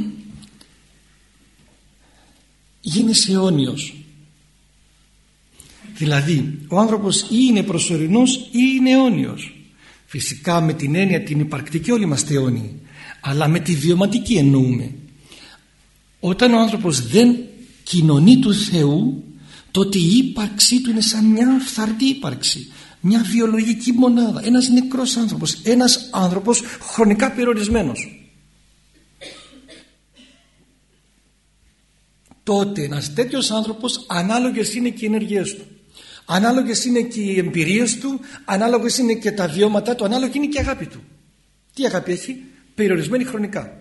Γίνεσαι αιώνιος. Δηλαδή ο άνθρωπος ή είναι προσωρινός ή είναι αιώνιος. Φυσικά με την έννοια την υπαρκτική όλοι είμαστε αιώνιοι, αλλά με τη βιωματική εννοούμε. Όταν ο άνθρωπος δεν κοινωνεί του Θεού, τότε η ύπαρξή του είναι σαν μια φθαρτή ύπαρξη, μια βιολογική μονάδα, ένας νεκρός άνθρωπος, ένας άνθρωπος χρονικά περιορισμένος. Τότε ένας τέτοιος άνθρωπος, ανάλογες είναι και οι ενέργειές του, ανάλογες είναι και οι εμπειρίες του, ανάλογες είναι και τα βιώματά του, ανάλογη είναι και η αγάπη του. Τι αγάπη έχει? Περιορισμένη χρονικά.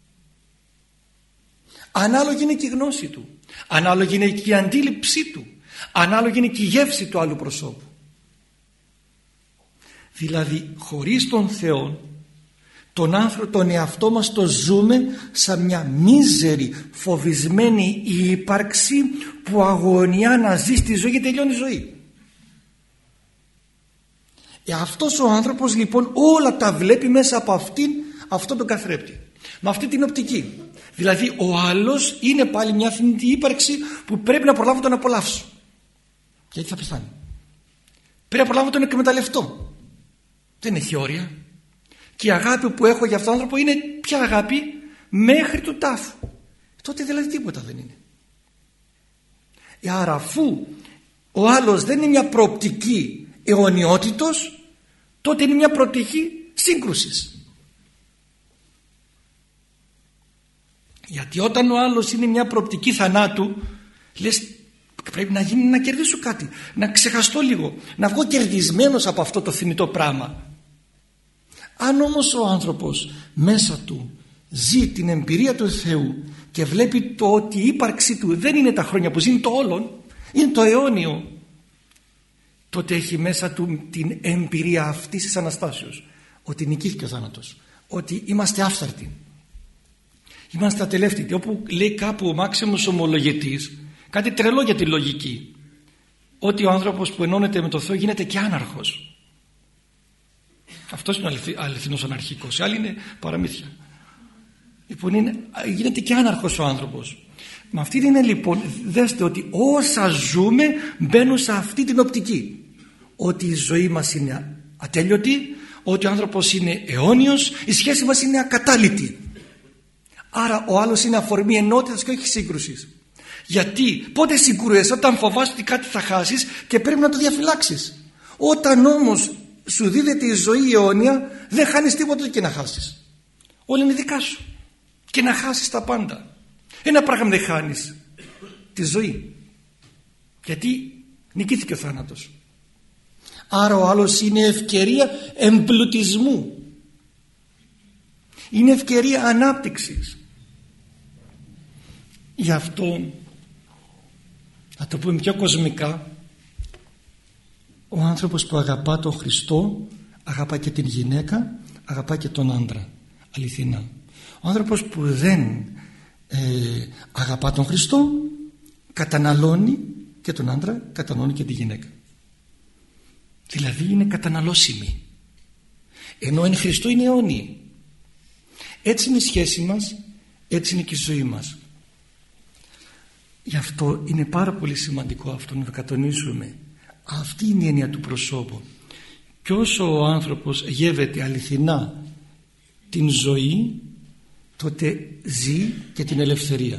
Ανάλογη είναι και η γνώση του, ανάλογη είναι και η αντίληψή του, ανάλογη είναι και η γεύση του άλλου προσώπου. Δηλαδή χωρίς τον Θεό τον άνθρωπο, τον εαυτό μας το ζούμε σαν μια μίζερη, φοβισμένη ύπαρξη που αγωνιά να ζει στη ζωή και τελειώνει η ζωή. Ε, αυτός ο άνθρωπος λοιπόν όλα τα βλέπει μέσα από αυτήν, αυτόν τον καθρέπτη, με αυτή την οπτική. Δηλαδή ο άλλος είναι πάλι μια θνητή ύπαρξη που πρέπει να προλάβω τον απολαύσω, γιατί θα πεθάνει. Πρέπει να προλάβω τον εκμεταλλευτώ. Δεν έχει όρια. Και η αγάπη που έχω για αυτόν τον άνθρωπο είναι ποια αγάπη? Μέχρι του τάφου. Τότε δηλαδή τίποτα δεν είναι. Ε, άρα αφού ο άλλος δεν είναι μια προοπτική αιωνιότητος, τότε είναι μια προοπτική σύγκρουσης. Γιατί όταν ο άλλος είναι μια προοπτική θανάτου, λες πρέπει να γίνει, να κερδίσω κάτι, να ξεχαστώ λίγο, να βγω κερδισμένος από αυτό το θνητό πράγμα. Αν όμως ο άνθρωπος μέσα του ζει την εμπειρία του Θεού και βλέπει το ότι η ύπαρξή του δεν είναι τα χρόνια που ζει, είναι το όλον, είναι το αιώνιο, τότε έχει μέσα του την εμπειρία αυτής της Αναστάσεως, ότι νικήθηκε ο θάνατος, ότι είμαστε άφθαρτοι, είμαστε ατελεύτητοι. Όπου λέει κάπου ο Μάξιμος Ομολογητής κάτι τρελό για τη λογική, ότι ο άνθρωπος που ενώνεται με τον Θεό γίνεται και άναρχος. Αυτός είναι ο αληθινός αναρχικός, οι άλλοι είναι παραμύθια. Λοιπόν, είναι, γίνεται και άναρχος ο άνθρωπος. Με αυτή την είναι λοιπόν, δέστε ότι όσα ζούμε μπαίνουν σε αυτή την οπτική, ότι η ζωή μας είναι ατέλειωτη, ότι ο άνθρωπος είναι αιώνιος, η σχέση μας είναι ακατάλητη. Άρα ο άλλος είναι αφορμή ενότητας και όχι σύγκρουσης. Γιατί πότε συγκρούεσαι? Όταν φοβάσαι ότι κάτι θα χάσεις και πρέπει να το διαφυλάξεις. Όταν όμως σου δίδεται η ζωή αιώνια, δεν χάνεις τίποτα και να χάσεις. Όλα είναι δικά σου. Και να χάσεις τα πάντα. Ένα πράγμα δεν χάνεις, τη ζωή. Γιατί νικήθηκε ο θάνατος. Άρα ο άλλος είναι ευκαιρία εμπλουτισμού. Είναι ευκαιρία ανάπτυξης. Γι' αυτό, να το πούμε πιο κοσμικά, ο άνθρωπος που αγαπά τον Χριστό αγαπά και την γυναίκα, αγαπά και τον άντρα, αληθινά. Ο άνθρωπος που δεν ε, αγαπά τον Χριστό καταναλώνει και τον άντρα, καταναλώνει και τη γυναίκα. Δηλαδή είναι καταναλώσιμη, ενώ εν Χριστώ είναι αιώνιοι. Έτσι είναι η σχέση μας, έτσι είναι και η ζωή μας. Γι' αυτό είναι πάρα πολύ σημαντικό αυτό να το κατονίσουμε. Αυτή είναι η έννοια του προσώπου. Και όσο ο άνθρωπος γεύεται αληθινά την ζωή, τότε ζει και την ελευθερία.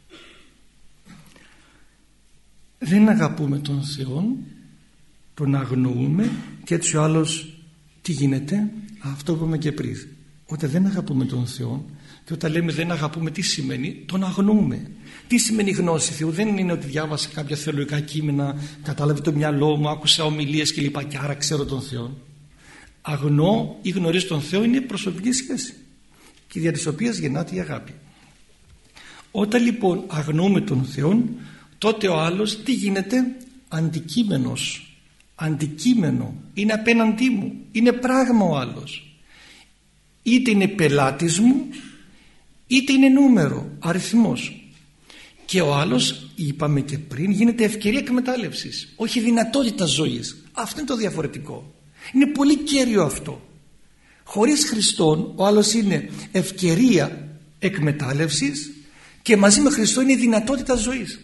Δεν αγαπούμε τον Θεό, τον αγνοούμε, και έτσι ο άλλος τι γίνεται? Αυτό που είπαμε και πριν. Όταν δεν αγαπούμε τον Θεό, και όταν λέμε δεν αγαπούμε, τι σημαίνει? Τον αγνοούμε. Τι σημαίνει γνώση Θεού? Δεν είναι ότι διάβασα κάποια θεολογικά κείμενα, κατάλαβε το μυαλό μου, άκουσα ομιλίες κλπ. Και άρα ξέρω τον Θεό. Αγνώ ή γνωρίζω τον Θεό είναι προσωπική σχέση, και δια της οποίας γεννάται η αγάπη. Όταν λοιπόν αγνοούμε τον Θεό, τότε ο άλλος τι γίνεται? Αντικείμενος. Αντικείμενο. Είναι απέναντί μου. Είναι πράγμα ο άλλος. Είτε είναι πελάτης μου, είτε είναι νούμερο, αριθμός. Και ο άλλος, είπαμε και πριν, γίνεται ευκαιρία εκμετάλλευσης, όχι δυνατότητα ζωής. Αυτό είναι το διαφορετικό. Είναι πολύ κέριο αυτό. Χωρίς Χριστόν ο άλλος είναι ευκαιρία εκμετάλλευσης, και μαζί με Χριστό είναι δυνατότητα ζωής.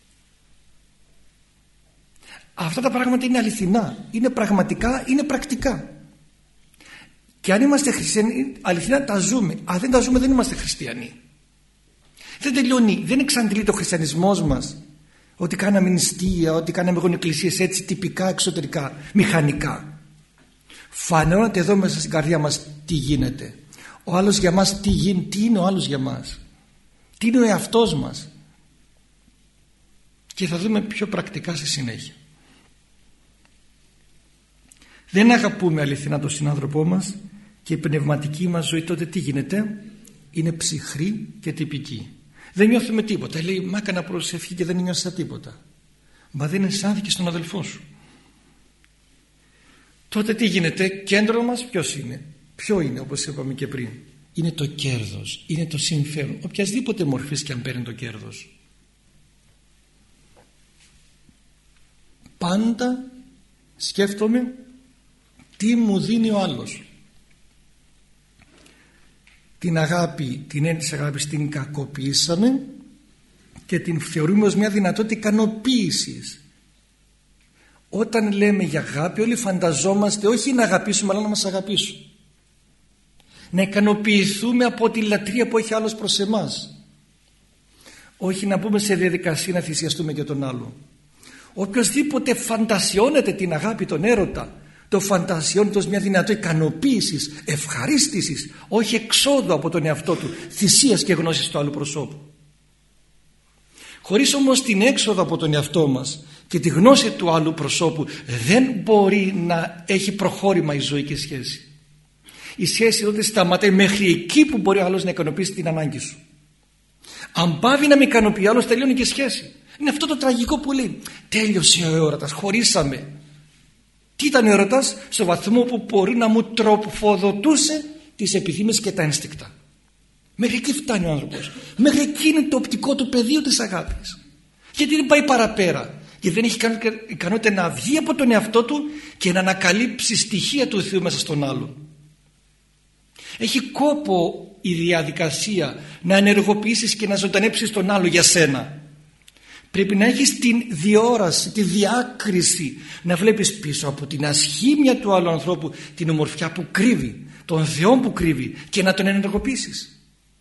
Αυτά τα πράγματα είναι αληθινά, είναι πραγματικά, είναι πρακτικά. Και αν είμαστε χριστιανοί, αληθινά τα ζούμε. Αν δεν τα ζούμε, δεν είμαστε χριστιανοί. Δεν τελειώνει, δεν εξαντλείται ο χριστιανισμός μας ότι κάναμε νηστεία, ότι κάναμε γονεκκλησίες έτσι τυπικά, εξωτερικά, μηχανικά. Φανερώνεται εδώ μέσα στην καρδιά μας τι γίνεται. Ο άλλος για μας τι γίνει, τι είναι ο άλλος για μας, τι είναι ο εαυτός μας. Και θα δούμε πιο πρακτικά στη συνέχεια. Δεν αγαπούμε αληθινά τον συνάνθρωπό μας, και η πνευματική μας ζωή τότε τι γίνεται? Είναι ψυχρή και τυπική. Δεν νιώθουμε τίποτα. Λέει, μα έκανα προσευχή και δεν νιώθησα τίποτα. Μα δεν αισθάνθηκε στον αδελφό σου. Τότε τι γίνεται? Κέντρο μας ποιος είναι? ποιο είναι, όπως είπαμε και πριν? Είναι το κέρδος, είναι το συμφέρον, οποιασδήποτε μορφής και αν παίρνει το κέρδος. Πάντα σκέφτομαι τι μου δίνει ο άλλος. Την αγάπη, την έννοια της αγάπης την κακοποιήσαμε και την θεωρούμε ως μια δυνατότητα ικανοποίησης. Όταν λέμε για αγάπη όλοι φανταζόμαστε όχι να αγαπήσουμε αλλά να μας αγαπήσουν. Να ικανοποιηθούμε από τη λατρεία που έχει άλλος προς εμάς. Όχι να μπούμε σε διαδικασία να θυσιαστούμε για τον άλλο. Οποιοςδήποτε φαντασιώνεται την αγάπη, τον έρωτα, το φαντασιώνεται ως μια δυνατότητα ικανοποίησης, ευχαρίστησης, όχι εξόδου από τον εαυτό του, θυσίας και γνώσης του άλλου προσώπου. Χωρίς όμως την έξοδο από τον εαυτό μας και τη γνώση του άλλου προσώπου δεν μπορεί να έχει προχώρημα η ζωή και η σχέση. Η σχέση τότε σταματάει μέχρι εκεί που μπορεί ο άλλος να ικανοποιήσει την ανάγκη σου. Αν πάβει να με ικανοποιεί ο άλλος, τελειώνει και η σχέση. Είναι αυτό το τραγικό που λέει τέλειωσε ο έρωτας, χωρίσαμε. Τι ήταν ο έρωτας? Στο βαθμό που μπορεί να μου τροφοδοτούσε τις επιθυμίες και τα ένστικτα. Μέχρι εκεί φτάνει ο άνθρωπος. Μέχρι εκεί είναι το οπτικό του πεδίο της αγάπης. Γιατί δεν πάει παραπέρα? Γιατί δεν έχει ικανότητα να βγει από τον εαυτό του και να ανακαλύψει στοιχεία του Θεού μέσα στον άλλο. Έχει κόπο η διαδικασία να ενεργοποιήσεις και να ζωντανέψεις τον άλλο για σένα. Πρέπει να έχεις την διόραση, τη διάκριση, να βλέπεις πίσω από την ασχήμια του άλλου ανθρώπου την ομορφιά που κρύβει, τον Θεό που κρύβει και να τον ενεργοποιήσεις.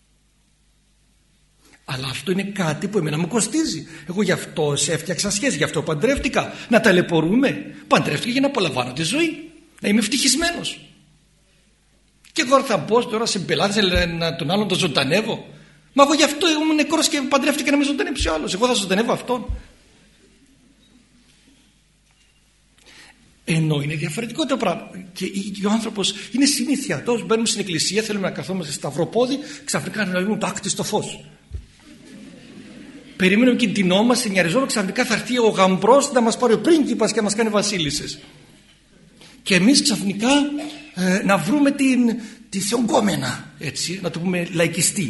Αλλά αυτό είναι κάτι που εμένα μου κοστίζει. Εγώ γι' αυτό σε έφτιαξα σχέση, γι' αυτό παντρεύτηκα. Να ταλαιπωρούμε. Παντρεύτηκα για να απολαμβάνω τη ζωή, να είμαι ευτυχισμένος. Και εγώ θα μπω τώρα σε πελάτες να τον άλλον τον ζωντανεύω. Μα εγώ γι' αυτό ήμουν νεκρός και παντρεύτηκα να με ζωντανέψει ο άλλος. Εγώ θα ζωντανεύω αυτόν. Ενώ είναι διαφορετικό το πράγμα. Και ο άνθρωπος είναι συνήθεια. Τώρα μπαίνουμε στην εκκλησία, θέλουμε να καθόμαστε σταυροπόδι, ξαφνικά να λέμε το άκτη στο φως. Περιμένουμε και ντυνόμαστε, νιαριζόμαστε, ξαφνικά θα έρθει ο γαμπρός να μας πάρει ο πρίγκιπας και να μας κάνει βασίλισσες. Και εμείς ξαφνικά ε, να βρούμε την, τη θεογκόμενα, έτσι, να το πούμε λαϊκιστή.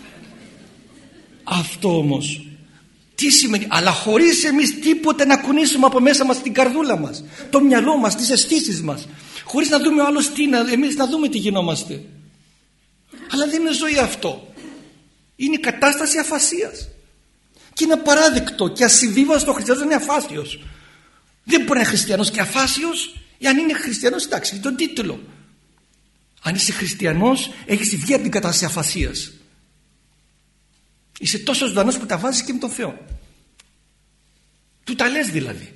Αυτό όμως τι σημαίνει? Αλλά χωρίς εμείς τίποτε να κουνήσουμε από μέσα μας την καρδούλα μας, το μυαλό μας, τις αισθήσεις μας, χωρίς να δούμε ο άλλος τι, να, εμείς να δούμε τι γινόμαστε. Αλλά δεν είναι ζωή αυτό. Είναι κατάσταση αφασίας. Και είναι απαράδεκτο και ασυμβίβαστο ο χριστιανός να είναι αφάσιος. Δεν μπορεί να είναι χριστιανός και αφάσιος. Εάν είναι χριστιανός, εντάξει, τον τίτλο. Αν είσαι χριστιανός, έχεις βγει από την κατάσταση αφασίας. Είσαι τόσο ζωντανός που τα βάζεις και με τον Θεό. Του τα λες δηλαδή.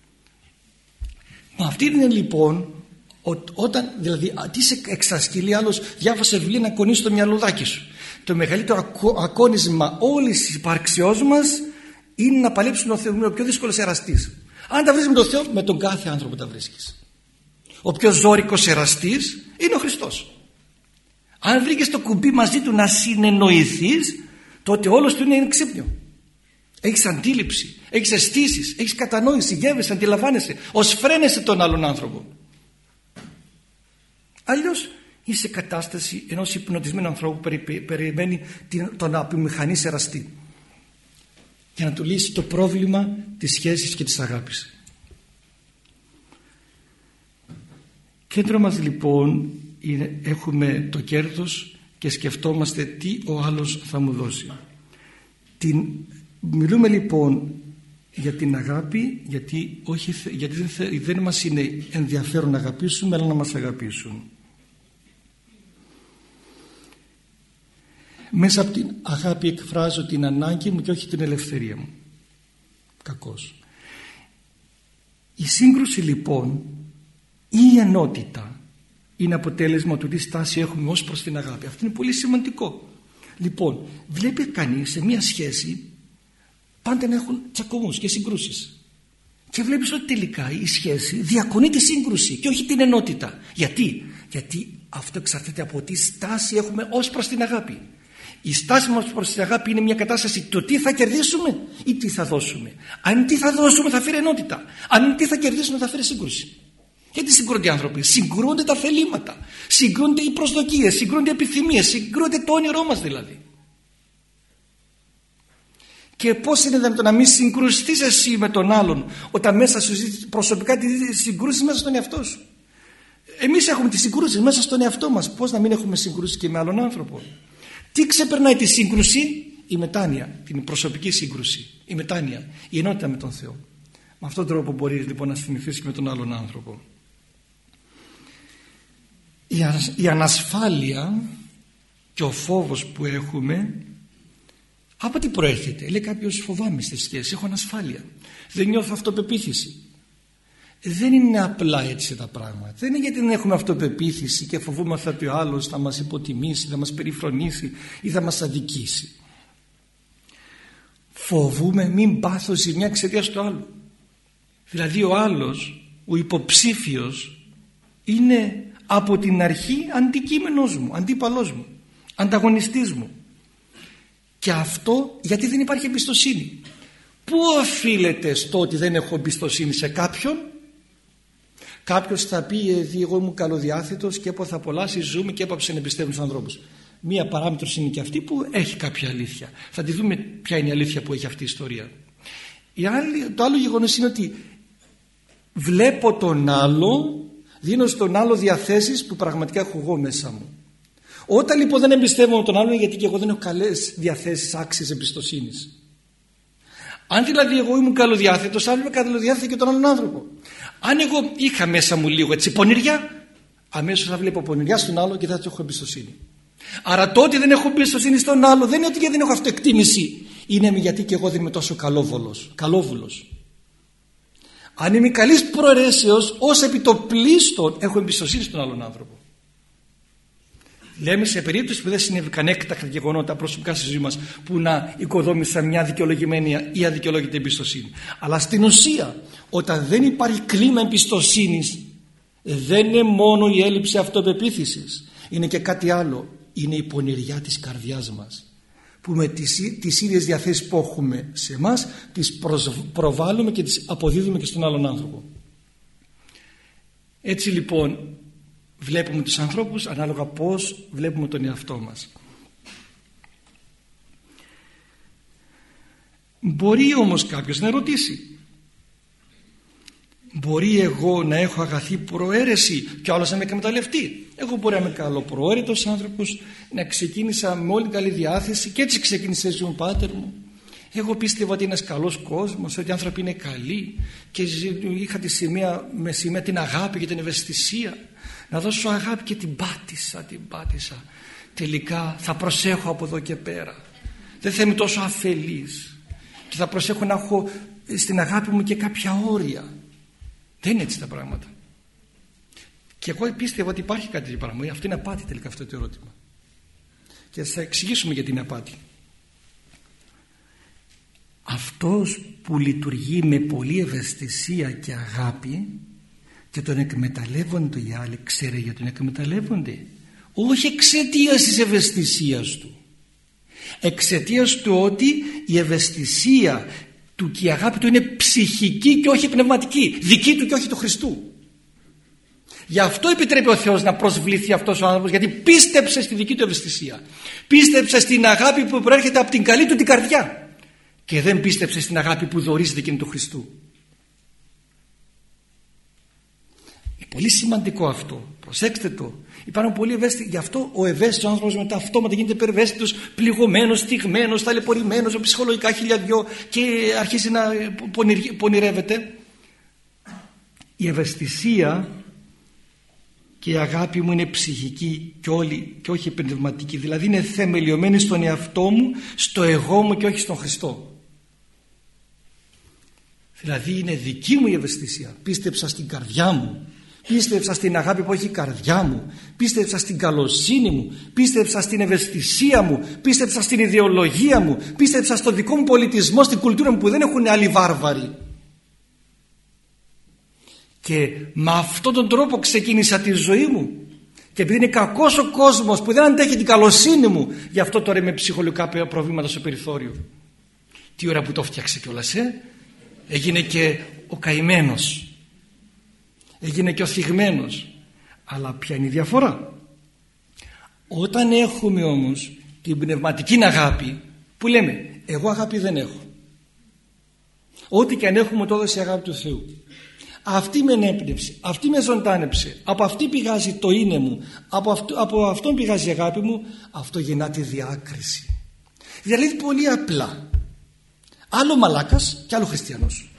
Μα αυτή είναι λοιπόν ό, όταν δηλαδή τι σε εξασκηλεί άλλος, διάβασε βιβλία να κονίσει το μυαλουδάκι σου. Το μεγαλύτερο ακό, ακόνισμα όλης της υπάρξεώς μας είναι να παλέψουμε τον Θεό. Είναι ο πιο δύσκολος εραστής. Αν τα βρίσκεις με τον Θεό, με τον κάθε άνθρωπο τα βρίσκεις. Ο πιο ζώρικος εραστής είναι ο Χριστός. Αν βρήκες το κουμπί μαζί του να συνεννοηθείς, τότε όλος του είναι ξύπνιο. Έχεις αντίληψη, έχεις αισθήσεις, έχεις κατανόηση, γεύεσαι, αντιλαμβάνεσαι, ως φρένεσαι τον άλλον άνθρωπο. Αλλιώς είσαι σε κατάσταση ενός υπνοτισμένου ανθρώπου που περιμένει τον απομηχανή εραστή για να του λύσει το πρόβλημα της σχέσης και της αγάπης. Κέντρο μας λοιπόν είναι, έχουμε το κέρδος και σκεφτόμαστε τι ο άλλος θα μου δώσει. Την, μιλούμε λοιπόν για την αγάπη, γιατί, όχι, γιατί δεν, δεν μας είναι ενδιαφέρον να αγαπήσουμε, αλλά να μας αγαπήσουν. Μέσα από την αγάπη εκφράζω την ανάγκη μου και όχι την ελευθερία μου. Κακώς. Η σύγκρουση λοιπόν ή η ενότητα είναι αποτέλεσμα του τι στάση έχουμε ως προς την αγάπη. Αυτό είναι πολύ σημαντικό. Λοιπόν, βλέπει κανείς σε μια σχέση πάντα να έχουν τσακωμούς και συγκρούσεις. Και βλέπεις ότι τελικά η σχέση διακονεί τη σύγκρουση και όχι την ενότητα. Γιατί? Γιατί αυτό εξαρτάται από τι στάση έχουμε ως προς την αγάπη. Η στάση μας προς την αγάπη είναι μια κατάσταση το τι θα κερδίσουμε ή τι θα δώσουμε. Αν τι θα δώσουμε θα φέρει ενότητα. Αν τι θα κερδίσουμε θα φέρει σύγκρουση. Γιατί συγκρούνται οι άνθρωποι? Συγκρούνται τα θελήματα, συγκρούνται οι προσδοκίες, συγκρούνται οι επιθυμίες, συγκρούνται το όνειρό μας δηλαδή. Και πώς είναι δυνατόν να μην συγκρουστείς εσύ με τον άλλον όταν μέσα σου ζεις προσωπικά τη συγκρούσεις μέσα στον εαυτό σου? Εμείς έχουμε τις συγκρούσεις μέσα στον εαυτό μας. Πώς να μην έχουμε συγκρούσεις και με άλλον άνθρωπο? Τι ξεπερνάει τη σύγκρουση? Η μετάνοια, την προσωπική σύγκρουση, η μετάνοια, η ενότητα με τον Θεό. Με αυτόν τον τρόπο μπορείς λοιπόν να συνηθίσεις και με τον άλλον άνθρωπο. Η ανασφάλεια και ο φόβος που έχουμε, από τι προέρχεται? Λέει κάποιος, φοβάμαι στη σχέση, έχω ανασφάλεια, δεν νιώθω αυτοπεποίθηση. Δεν είναι απλά έτσι τα πράγματα. Δεν είναι γιατί δεν έχουμε αυτοπεποίθηση και φοβούμαστε ότι ο άλλος θα μας υποτιμήσει, θα μας περιφρονήσει ή θα μας αδικήσει. Φοβούμε μην πάθω ζημιά εξαιτίας του άλλου. Δηλαδή ο άλλος, ο υποψήφιος, είναι από την αρχή αντικείμενος μου, αντίπαλός μου, ανταγωνιστής μου. Και αυτό γιατί δεν υπάρχει εμπιστοσύνη. Πού οφείλεται στο ότι δεν έχω εμπιστοσύνη σε κάποιον? Κάποιος θα πει, ε, εγώ ήμουν καλοδιάθετος και έπαθα πολλά, ζούμε και έπαψε να εμπιστεύουν τους ανθρώπους. Μία παράμετρος είναι και αυτή που έχει κάποια αλήθεια. Θα τη δούμε ποια είναι η αλήθεια που έχει αυτή η ιστορία. Η άλλη, το άλλο γεγονός είναι ότι βλέπω τον άλλο, δίνω στον άλλο διαθέσεις που πραγματικά έχω εγώ μέσα μου. Όταν λοιπόν δεν εμπιστεύομαι τον άλλον, γιατί και εγώ δεν έχω καλές διαθέσεις άξιες εμπιστοσύνης. Αν δηλαδή εγώ ήμουν καλοδιάθετος, άλλο είμαι καλοδιάθετο και τον άλλον άνθρωπο. Αν εγώ είχα μέσα μου λίγο έτσι πονηριά, αμέσως θα βλέπω πονηριά στον άλλο και θα του έχω εμπιστοσύνη. Άρα το ότι δεν έχω εμπιστοσύνη στον άλλο δεν είναι ότι δεν έχω αυτοεκτίμηση. Είναι γιατί και εγώ δεν είμαι τόσο καλόβουλος. καλόβουλος. Αν είμαι καλής προαιρέσεως, ως επιτοπλίστων έχω εμπιστοσύνη στον άλλον άνθρωπο. Λέμε σε περίπτωση που δεν συνέβηκαν έκτακτα γεγονότα προσωπικά στη ζωή μας που να οικοδόμησαν μια δικαιολογημένη ή αδικαιολόγητη εμπιστοσύνη. Αλλά στην ουσία, όταν δεν υπάρχει κλίμα εμπιστοσύνης, δεν είναι μόνο η έλλειψη αυτοπεποίθησης, είναι και κάτι άλλο. Είναι η πονηριά της καρδιάς μας, που με τις, τις ίδιες διαθέσεις που έχουμε σε εμάς τις προβάλλουμε και τις αποδίδουμε και στον άλλον άνθρωπο. Έτσι λοιπόν βλέπουμε τους ανθρώπους ανάλογα πώς βλέπουμε τον εαυτό μας. Μπορεί όμως κάποιος να ρωτήσει, μπορεί εγώ να έχω αγαθή προαίρεση και άλλος να με εκμεταλλευτεί? Εγώ μπορεί να είμαι καλοπροαίρετος άνθρωπος, να ξεκίνησα με όλη καλή διάθεση και έτσι ξεκίνησε η ζωή μου, πάτερ μου. Εγώ πίστευα ότι είναι ένας καλός κόσμος, ότι οι άνθρωποι είναι καλοί και είχα τη σημεία, με σημεία την αγάπη και την ευαισθησία. Να δώσω αγάπη και την πάτησα, την πάτησα. Τελικά θα προσέχω από εδώ και πέρα. Δεν θα είμαι τόσο αφελής και θα προσέχω να έχω στην αγάπη μου και κάποια όρια. Δεν είναι έτσι τα πράγματα. Και εγώ πίστευα ότι υπάρχει κάτι τέτοιο πράγμα. Αυτό είναι απάτη τελικά αυτό το ερώτημα. Και θα εξηγήσουμε γιατί είναι απάτη. Αυτός που λειτουργεί με πολλή ευαισθησία και αγάπη και τον εκμεταλλεύονται οι άλλοι, ξέρει γιατί τον εκμεταλλεύονται? Όχι εξαιτίας της ευαισθησίας του, εξαιτίας του ότι η ευαισθησία του και η αγάπη του είναι ψυχική και όχι πνευματική, δική του και όχι του Χριστού. Γι' αυτό επιτρέπει ο Θεός να προσβληθεί αυτός ο άνθρωπος, γιατί πίστεψε στη δική του ευαισθησία, πίστεψε στην αγάπη που προέρχεται από την καλή του την καρδιά και δεν πίστεψε στην αγάπη που δωρίζεται εκείνη του Χριστού. Είναι πολύ σημαντικό αυτό, προσέξτε το. Υπάρχουν πολλοί ευαίσθητοι, γι' αυτό ο ευαίσθητος άνθρωπος μετά αυτόματα γίνεται υπερευαίσθητος, πληγωμένος, στιγμένος, ταλαιπωρημένος, ψυχολογικά χιλιαδιό και αρχίζει να πονηρεύεται. Η ευαισθησία και η αγάπη μου είναι ψυχική και, όλη, και όχι πνευματική, δηλαδή είναι θεμελιωμένη στον εαυτό μου, στο εγώ μου και όχι στον Χριστό. Δηλαδή είναι δική μου η ευαισθησία, πίστεψα στην καρδιά μου, πίστεψα στην αγάπη που έχει η καρδιά μου, πίστεψα στην καλοσύνη μου, πίστεψα στην ευαισθησία μου, πίστεψα στην ιδεολογία μου, πίστεψα στο δικό μου πολιτισμό, στην κουλτούρα μου που δεν έχουν άλλοι βάρβαροι. Και με αυτόν τον τρόπο ξεκίνησα τη ζωή μου. Και επειδή είναι κακός ο κόσμος που δεν αντέχει την καλοσύνη μου, γι' αυτό τώρα είμαι ψυχολογικά προβλήματα στο περιθώριο. Τι ώρα που το φτιάξε κιόλας, ε? Έγινε και ο καημένος. έγινε και ο θυγμένος. Αλλά ποια είναι η διαφορά? Όταν έχουμε όμως την πνευματική αγάπη, που λέμε εγώ αγάπη δεν έχω, ό,τι και αν έχουμε το έδωσε η αγάπη του Θεού, αυτή με ενέπνευσε, αυτή με ζωντάνεψε, από αυτή πηγάζει το είναι μου, από, αυτό, από αυτόν πηγάζει η αγάπη μου, αυτό γεννά τη διάκριση. Δηλαδή πολύ απλά, άλλο μαλάκας και άλλο χριστιανός.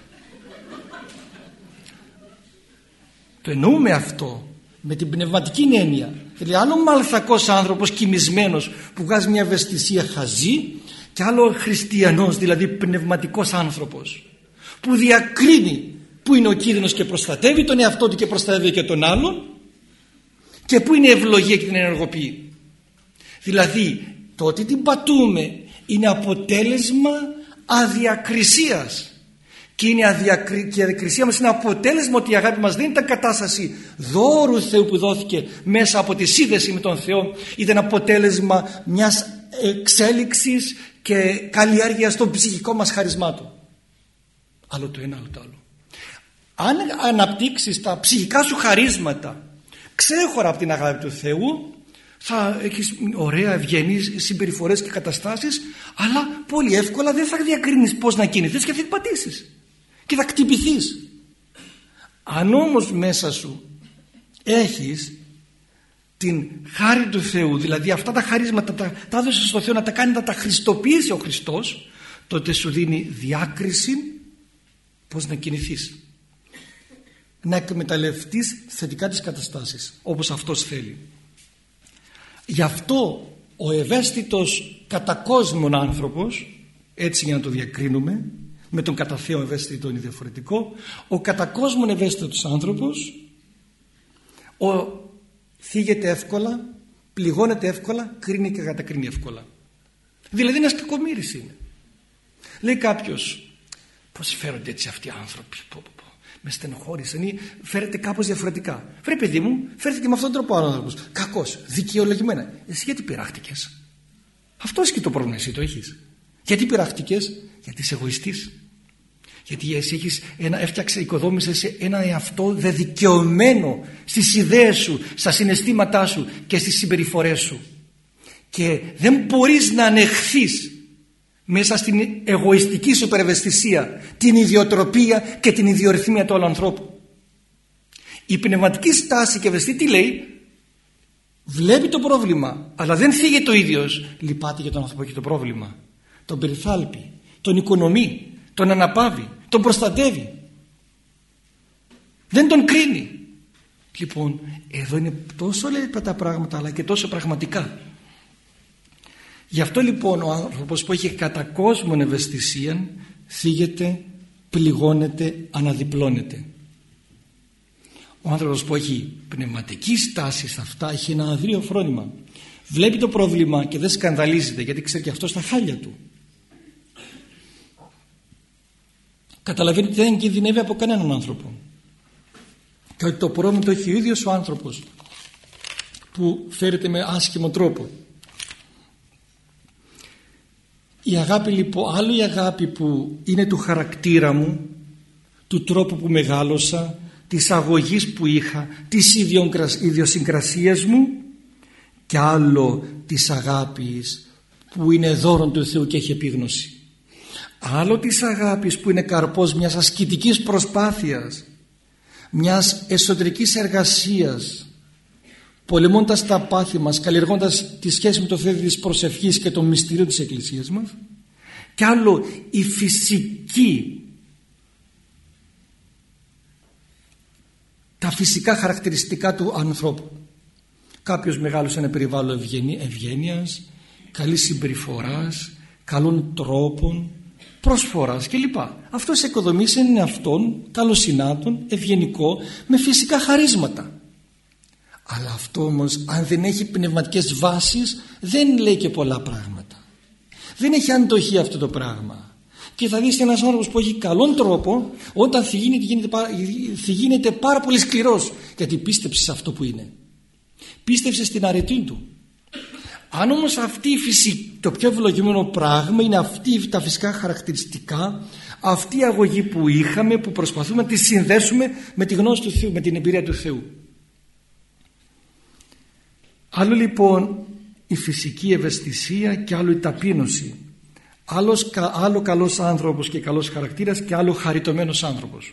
Το εννοούμε αυτό με την πνευματική έννοια. Δηλαδή άλλο μαλθακός άνθρωπος κοιμισμένος που βγάζει μια ευαισθησία χαζή, και άλλο χριστιανός, δηλαδή πνευματικός άνθρωπος που διακρίνει που είναι ο κίνδυνος και προστατεύει τον εαυτό του και προστατεύει και τον άλλον, και που είναι η ευλογία και την ενεργοποιεί. Δηλαδή το ότι την πατούμε είναι αποτέλεσμα αδιακρισίας, και, είναι αδιακρι... και η αδιακρισία μας είναι αποτέλεσμα ότι η αγάπη μας δεν ήταν κατάσταση δώρου Θεού που δόθηκε μέσα από τη σύνδεση με τον Θεό, ήταν αποτέλεσμα μιας εξέλιξης και καλλιέργειας των ψυχικών μας χαρισμάτων. Άλλο το ένα, άλλο το άλλο. Αν αναπτύξεις τα ψυχικά σου χαρίσματα ξέχωρα από την αγάπη του Θεού, θα έχεις ωραία ευγενείς συμπεριφορές και καταστάσεις, αλλά πολύ εύκολα δεν θα διακρίνεις πώς να κινηθείς και θα την πατήσεις και θα κτυπηθείς. Αν όμως μέσα σου έχεις την χάρη του Θεού, δηλαδή αυτά τα χαρίσματα τα, τα έδωσε στο Θεό να τα κάνει, να τα χριστοποιήσει ο Χριστός, τότε σου δίνει διάκριση πώς να κινηθείς, να εκμεταλλευτείς θετικά τις καταστάσεις όπως αυτός θέλει. Γι' αυτό ο ευαίσθητος κατά κόσμον άνθρωπος, έτσι για να το διακρίνουμε, με τον κατά Θεό ευαίσθητο είναι διαφορετικό, ο κατά κόσμον ευαίσθητος άνθρωπος ο θίγεται εύκολα, πληγώνεται εύκολα, κρίνει και κατακρίνει εύκολα. Δηλαδή ένας κακομοίρης είναι. Λέει κάποιος, πώς φέρονται έτσι αυτοί οι άνθρωποι, πω, πω, πω. Με στενοχώρησαν ή φέρεται κάπως διαφορετικά. Βρε παιδί μου, φέρθηκε με αυτόν τον τρόπο ο άνθρωπος. Κακός, δικαιολογημένα. Εσύ γιατί πειράχτηκες? Αυτό και το πρόβλημα, εσύ το έχεις. Γιατί πειράχτηκες? Γιατί είσαι εγωιστής. Γιατί εσύ έχεις ένα, έφτιαξε, οικοδόμησες ένα εαυτό δεδικαιωμένο στις ιδέες σου, στα συναισθήματά σου και στις συμπεριφορές σου. Και δεν μπορείς να ανεχθείς μέσα στην εγωιστική σου υπερευαισθησία την ιδιοτροπία και την ιδιορυθμία του άλλου ανθρώπου. Η πνευματική στάση και ευαισθητή τι λέει? Βλέπει το πρόβλημα, αλλά δεν θίγει το ίδιος. Λυπάται για τον άνθρωπο και το πρόβλημα. Τον περιθάλπει, τον οικονομεί, τον αναπαύει, τον προστατεύει. Δεν τον κρίνει. Λοιπόν, εδώ είναι τόσο λεπτά τα πράγματα, αλλά και τόσο πραγματικά. Γι' αυτό λοιπόν ο άνθρωπος που έχει κατά κόσμον ευαισθησία θίγεται, πληγώνεται, αναδιπλώνεται. Ο άνθρωπος που έχει πνευματική στάση σε αυτά έχει ένα αδρείο φρόνημα. Βλέπει το πρόβλημα και δεν σκανδαλίζεται, γιατί ξέρει και αυτό στα χάλια του. Καταλαβαίνει ότι δεν κινδυνεύει από κανέναν άνθρωπο και ότι το πρόβλημα το έχει ο ίδιος ο άνθρωπος που φέρεται με άσχημο τρόπο. Η αγάπη λοιπόν, άλλο η αγάπη που είναι του χαρακτήρα μου, του τρόπου που μεγάλωσα, της αγωγής που είχα, της ιδιοσυγκρασίας μου, και άλλο της αγάπης που είναι δώρον του Θεού και έχει επίγνωση. Άλλο της αγάπης που είναι καρπός μιας ασκητικής προσπάθειας, μιας εσωτερικής εργασίας, πολεμώντας τα πάθη μας, καλλιεργώντας τη σχέση με το Θεό της προσευχής και των μυστηρίων της Εκκλησίας μας, και άλλο η φυσική, τα φυσικά χαρακτηριστικά του ανθρώπου. Κάποιος μεγάλος σε ένα περιβάλλον ευγένειας, καλής συμπεριφοράς, καλών τρόπων, προσφοράς κλπ. Αυτός οικοδομήσει έναν εαυτόν καλοσυνάτων, ευγενικό, με φυσικά χαρίσματα. Αλλά αυτό όμως αν δεν έχει πνευματικές βάσεις δεν λέει και πολλά πράγματα. Δεν έχει αντοχή αυτό το πράγμα. Και θα δεις ένας άνθρωπος που έχει καλόν τρόπο, όταν θυγίνεται γίνεται, θυγίνεται πάρα πολύ σκληρός, γιατί πίστεψε σε αυτό που είναι. Πίστεψε στην αρετή του. Αν όμως αυτή η φυσική, το πιο ευλογημένο πράγμα είναι αυτή τα φυσικά χαρακτηριστικά, αυτή η αγωγή που είχαμε, που προσπαθούμε να τη συνδέσουμε με τη γνώση του Θεού, με την εμπειρία του Θεού. Άλλο λοιπόν η φυσική ευαισθησία και άλλο η ταπείνωση. Άλλος, άλλο καλός άνθρωπος και καλός χαρακτήρας και άλλο χαριτωμένος άνθρωπος.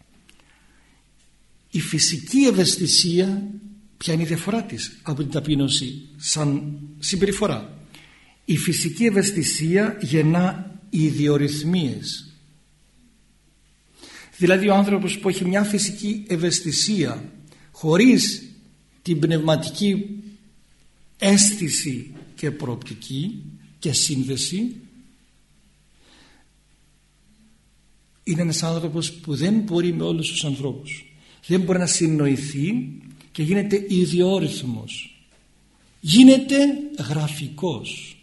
Η φυσική ευαισθησία, ποια είναι η διαφορά της από την ταπείνωση σαν συμπεριφορά? Η φυσική ευαισθησία γεννά ιδιορυθμίες. Δηλαδή ο άνθρωπος που έχει μια φυσική ευαισθησία χωρίς την πνευματική αίσθηση και προοπτική και σύνδεση, είναι ένας άνθρωπος που δεν μπορεί με όλους τους ανθρώπους, δεν μπορεί να συνοηθεί και γίνεται ιδιόρυθμος, γίνεται γραφικός.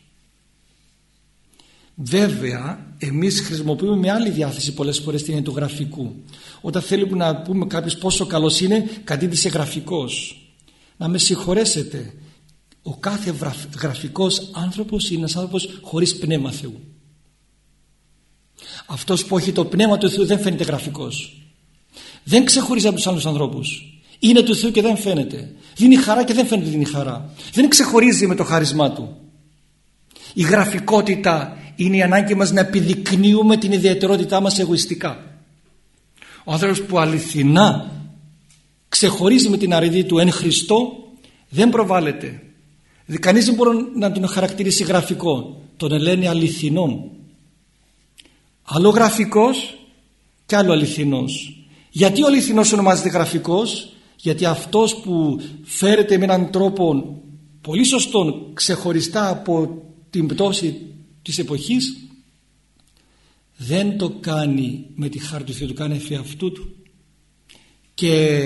Βέβαια εμείς χρησιμοποιούμε με άλλη διάθεση πολλές φορές την έννοια του γραφικού. Όταν θέλουμε να πούμε κάποιος πόσο καλός είναι, κατήντησε γραφικός. Να με συγχωρέσετε, ο κάθε γραφικός άνθρωπος είναι ένας άνθρωπος χωρίς πνεύμα Θεού. Αυτός που έχει το πνεύμα του Θεού δεν φαίνεται γραφικός, δεν ξεχωρίζει από τους άλλους ανθρώπους, είναι του Θεού και δεν φαίνεται, δίνει χαρά και δεν φαίνεται ότι δίνει χαρά, δεν ξεχωρίζει με το χάρισμά του. Η γραφικότητα είναι η ανάγκη μας να επιδεικνύουμε την ιδιαιτερότητά μας εγωιστικά. Ο άνθρωπος που αληθινά ξεχωρίζει με την αρετή του εν Χριστώ δεν προβάλλεται. Κανείς δεν μπορεί να τον χαρακτηρίσει γραφικό, τον λένε αληθινό. Άλλο γραφικός και άλλο αληθινός. Γιατί ο αληθινός ονομάζεται γραφικός? Γιατί αυτός που φέρεται με έναν τρόπο πολύ σωστόν, ξεχωριστά από την πτώση της εποχής, δεν το κάνει με τη χάρη του Θεού, το κάνει εφ' αυτού του και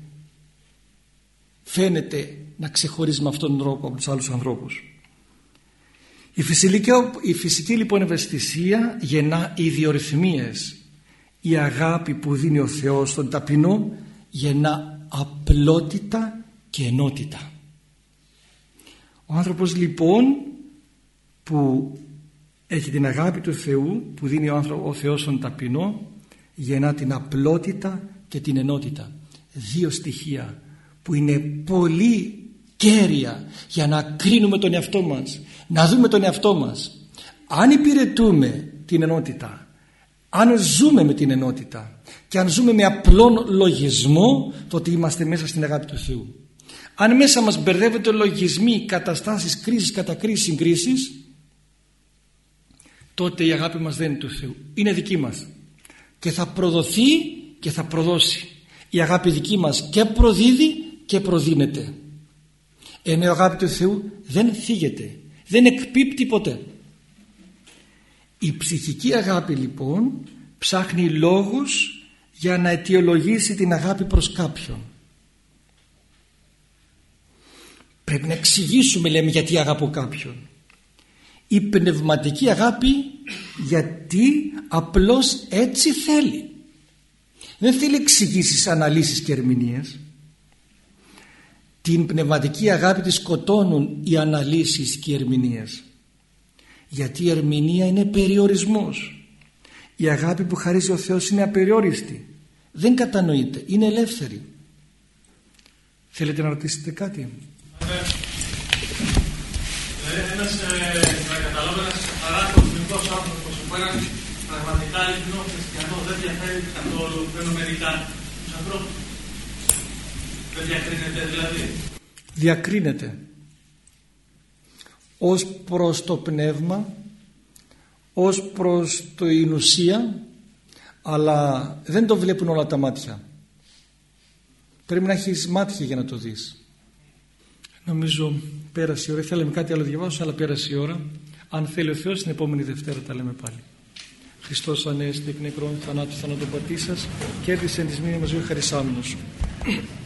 φαίνεται να ξεχωρίζει με αυτόν τον τρόπο από τους άλλους ανθρώπους. Η φυσική, η φυσική λοιπόν ευαισθησία γεννά ιδιορυθμίες. Η αγάπη που δίνει ο Θεός στον ταπεινό γεννά απλότητα και ενότητα. Ο άνθρωπος λοιπόν που έχει την αγάπη του Θεού, που δίνει ο, άνθρωπο, ο Θεός στον ταπεινό, γεννά την απλότητα και την ενότητα. Δύο στοιχεία που είναι πολύ κέρια για να κρίνουμε τον εαυτό μας, να δούμε τον εαυτό μας. Αν υπηρετούμε την ενότητα, αν ζούμε με την ενότητα και αν ζούμε με απλόν λογισμό, τότε είμαστε μέσα στην αγάπη του Θεού. Αν μέσα μας μπερδεύονται λογισμοί, καταστάσεις, κρίσεις, κατακρίσεις, συγκρίσεις, τότε η αγάπη μας δεν είναι του Θεού, είναι δική μας και θα προδοθεί και θα προδώσει. Η αγάπη δική μας και προδίδει και προδίνεται, ενώ η αγάπη του Θεού δεν θίγεται, δεν εκπίπτει ποτέ. Η ψυχική αγάπη λοιπόν ψάχνει λόγους για να αιτιολογήσει την αγάπη προς κάποιον. Πρέπει να εξηγήσουμε, λέμε, γιατί αγαπώ κάποιον. Η πνευματική αγάπη γιατί απλώς έτσι θέλει, δεν θέλει εξηγήσεις, αναλύσεις και ερμηνείες. Την πνευματική αγάπη τη σκοτώνουν οι αναλύσεις και οι ερμηνείες, γιατί η ερμηνεία είναι περιορισμός. Η αγάπη που χαρίζει ο Θεός είναι απεριόριστη, δεν κατανοείται, είναι ελεύθερη. Θέλετε να ρωτήσετε κάτι? Ένας να καταλάβω ένας παράκοσμικός άνθρωπος που έναν πραγματικά αληθινό χριστιανό δεν διαφέρει καθόλου φαινομενικά τους ανθρώπους. Δεν διακρίνεται δηλαδή? Διακρίνεται ως προς το πνεύμα, ως προς την ουσία, αλλά δεν το βλέπουν όλα τα μάτια. Πρέπει να έχεις μάτια για να το δεις. Νομίζω πέρασε η ώρα. Θέλαμε κάτι άλλο διαβάσω, αλλά πέρασε η ώρα. Αν θέλει ο Θεός, την επόμενη Δευτέρα τα λέμε πάλι. Χριστός ανέστη εκ νεκρών, θανάτου θανάτου πατήσας, κέρδισε εν της μνήμης μας ζωή χαρισάμενος.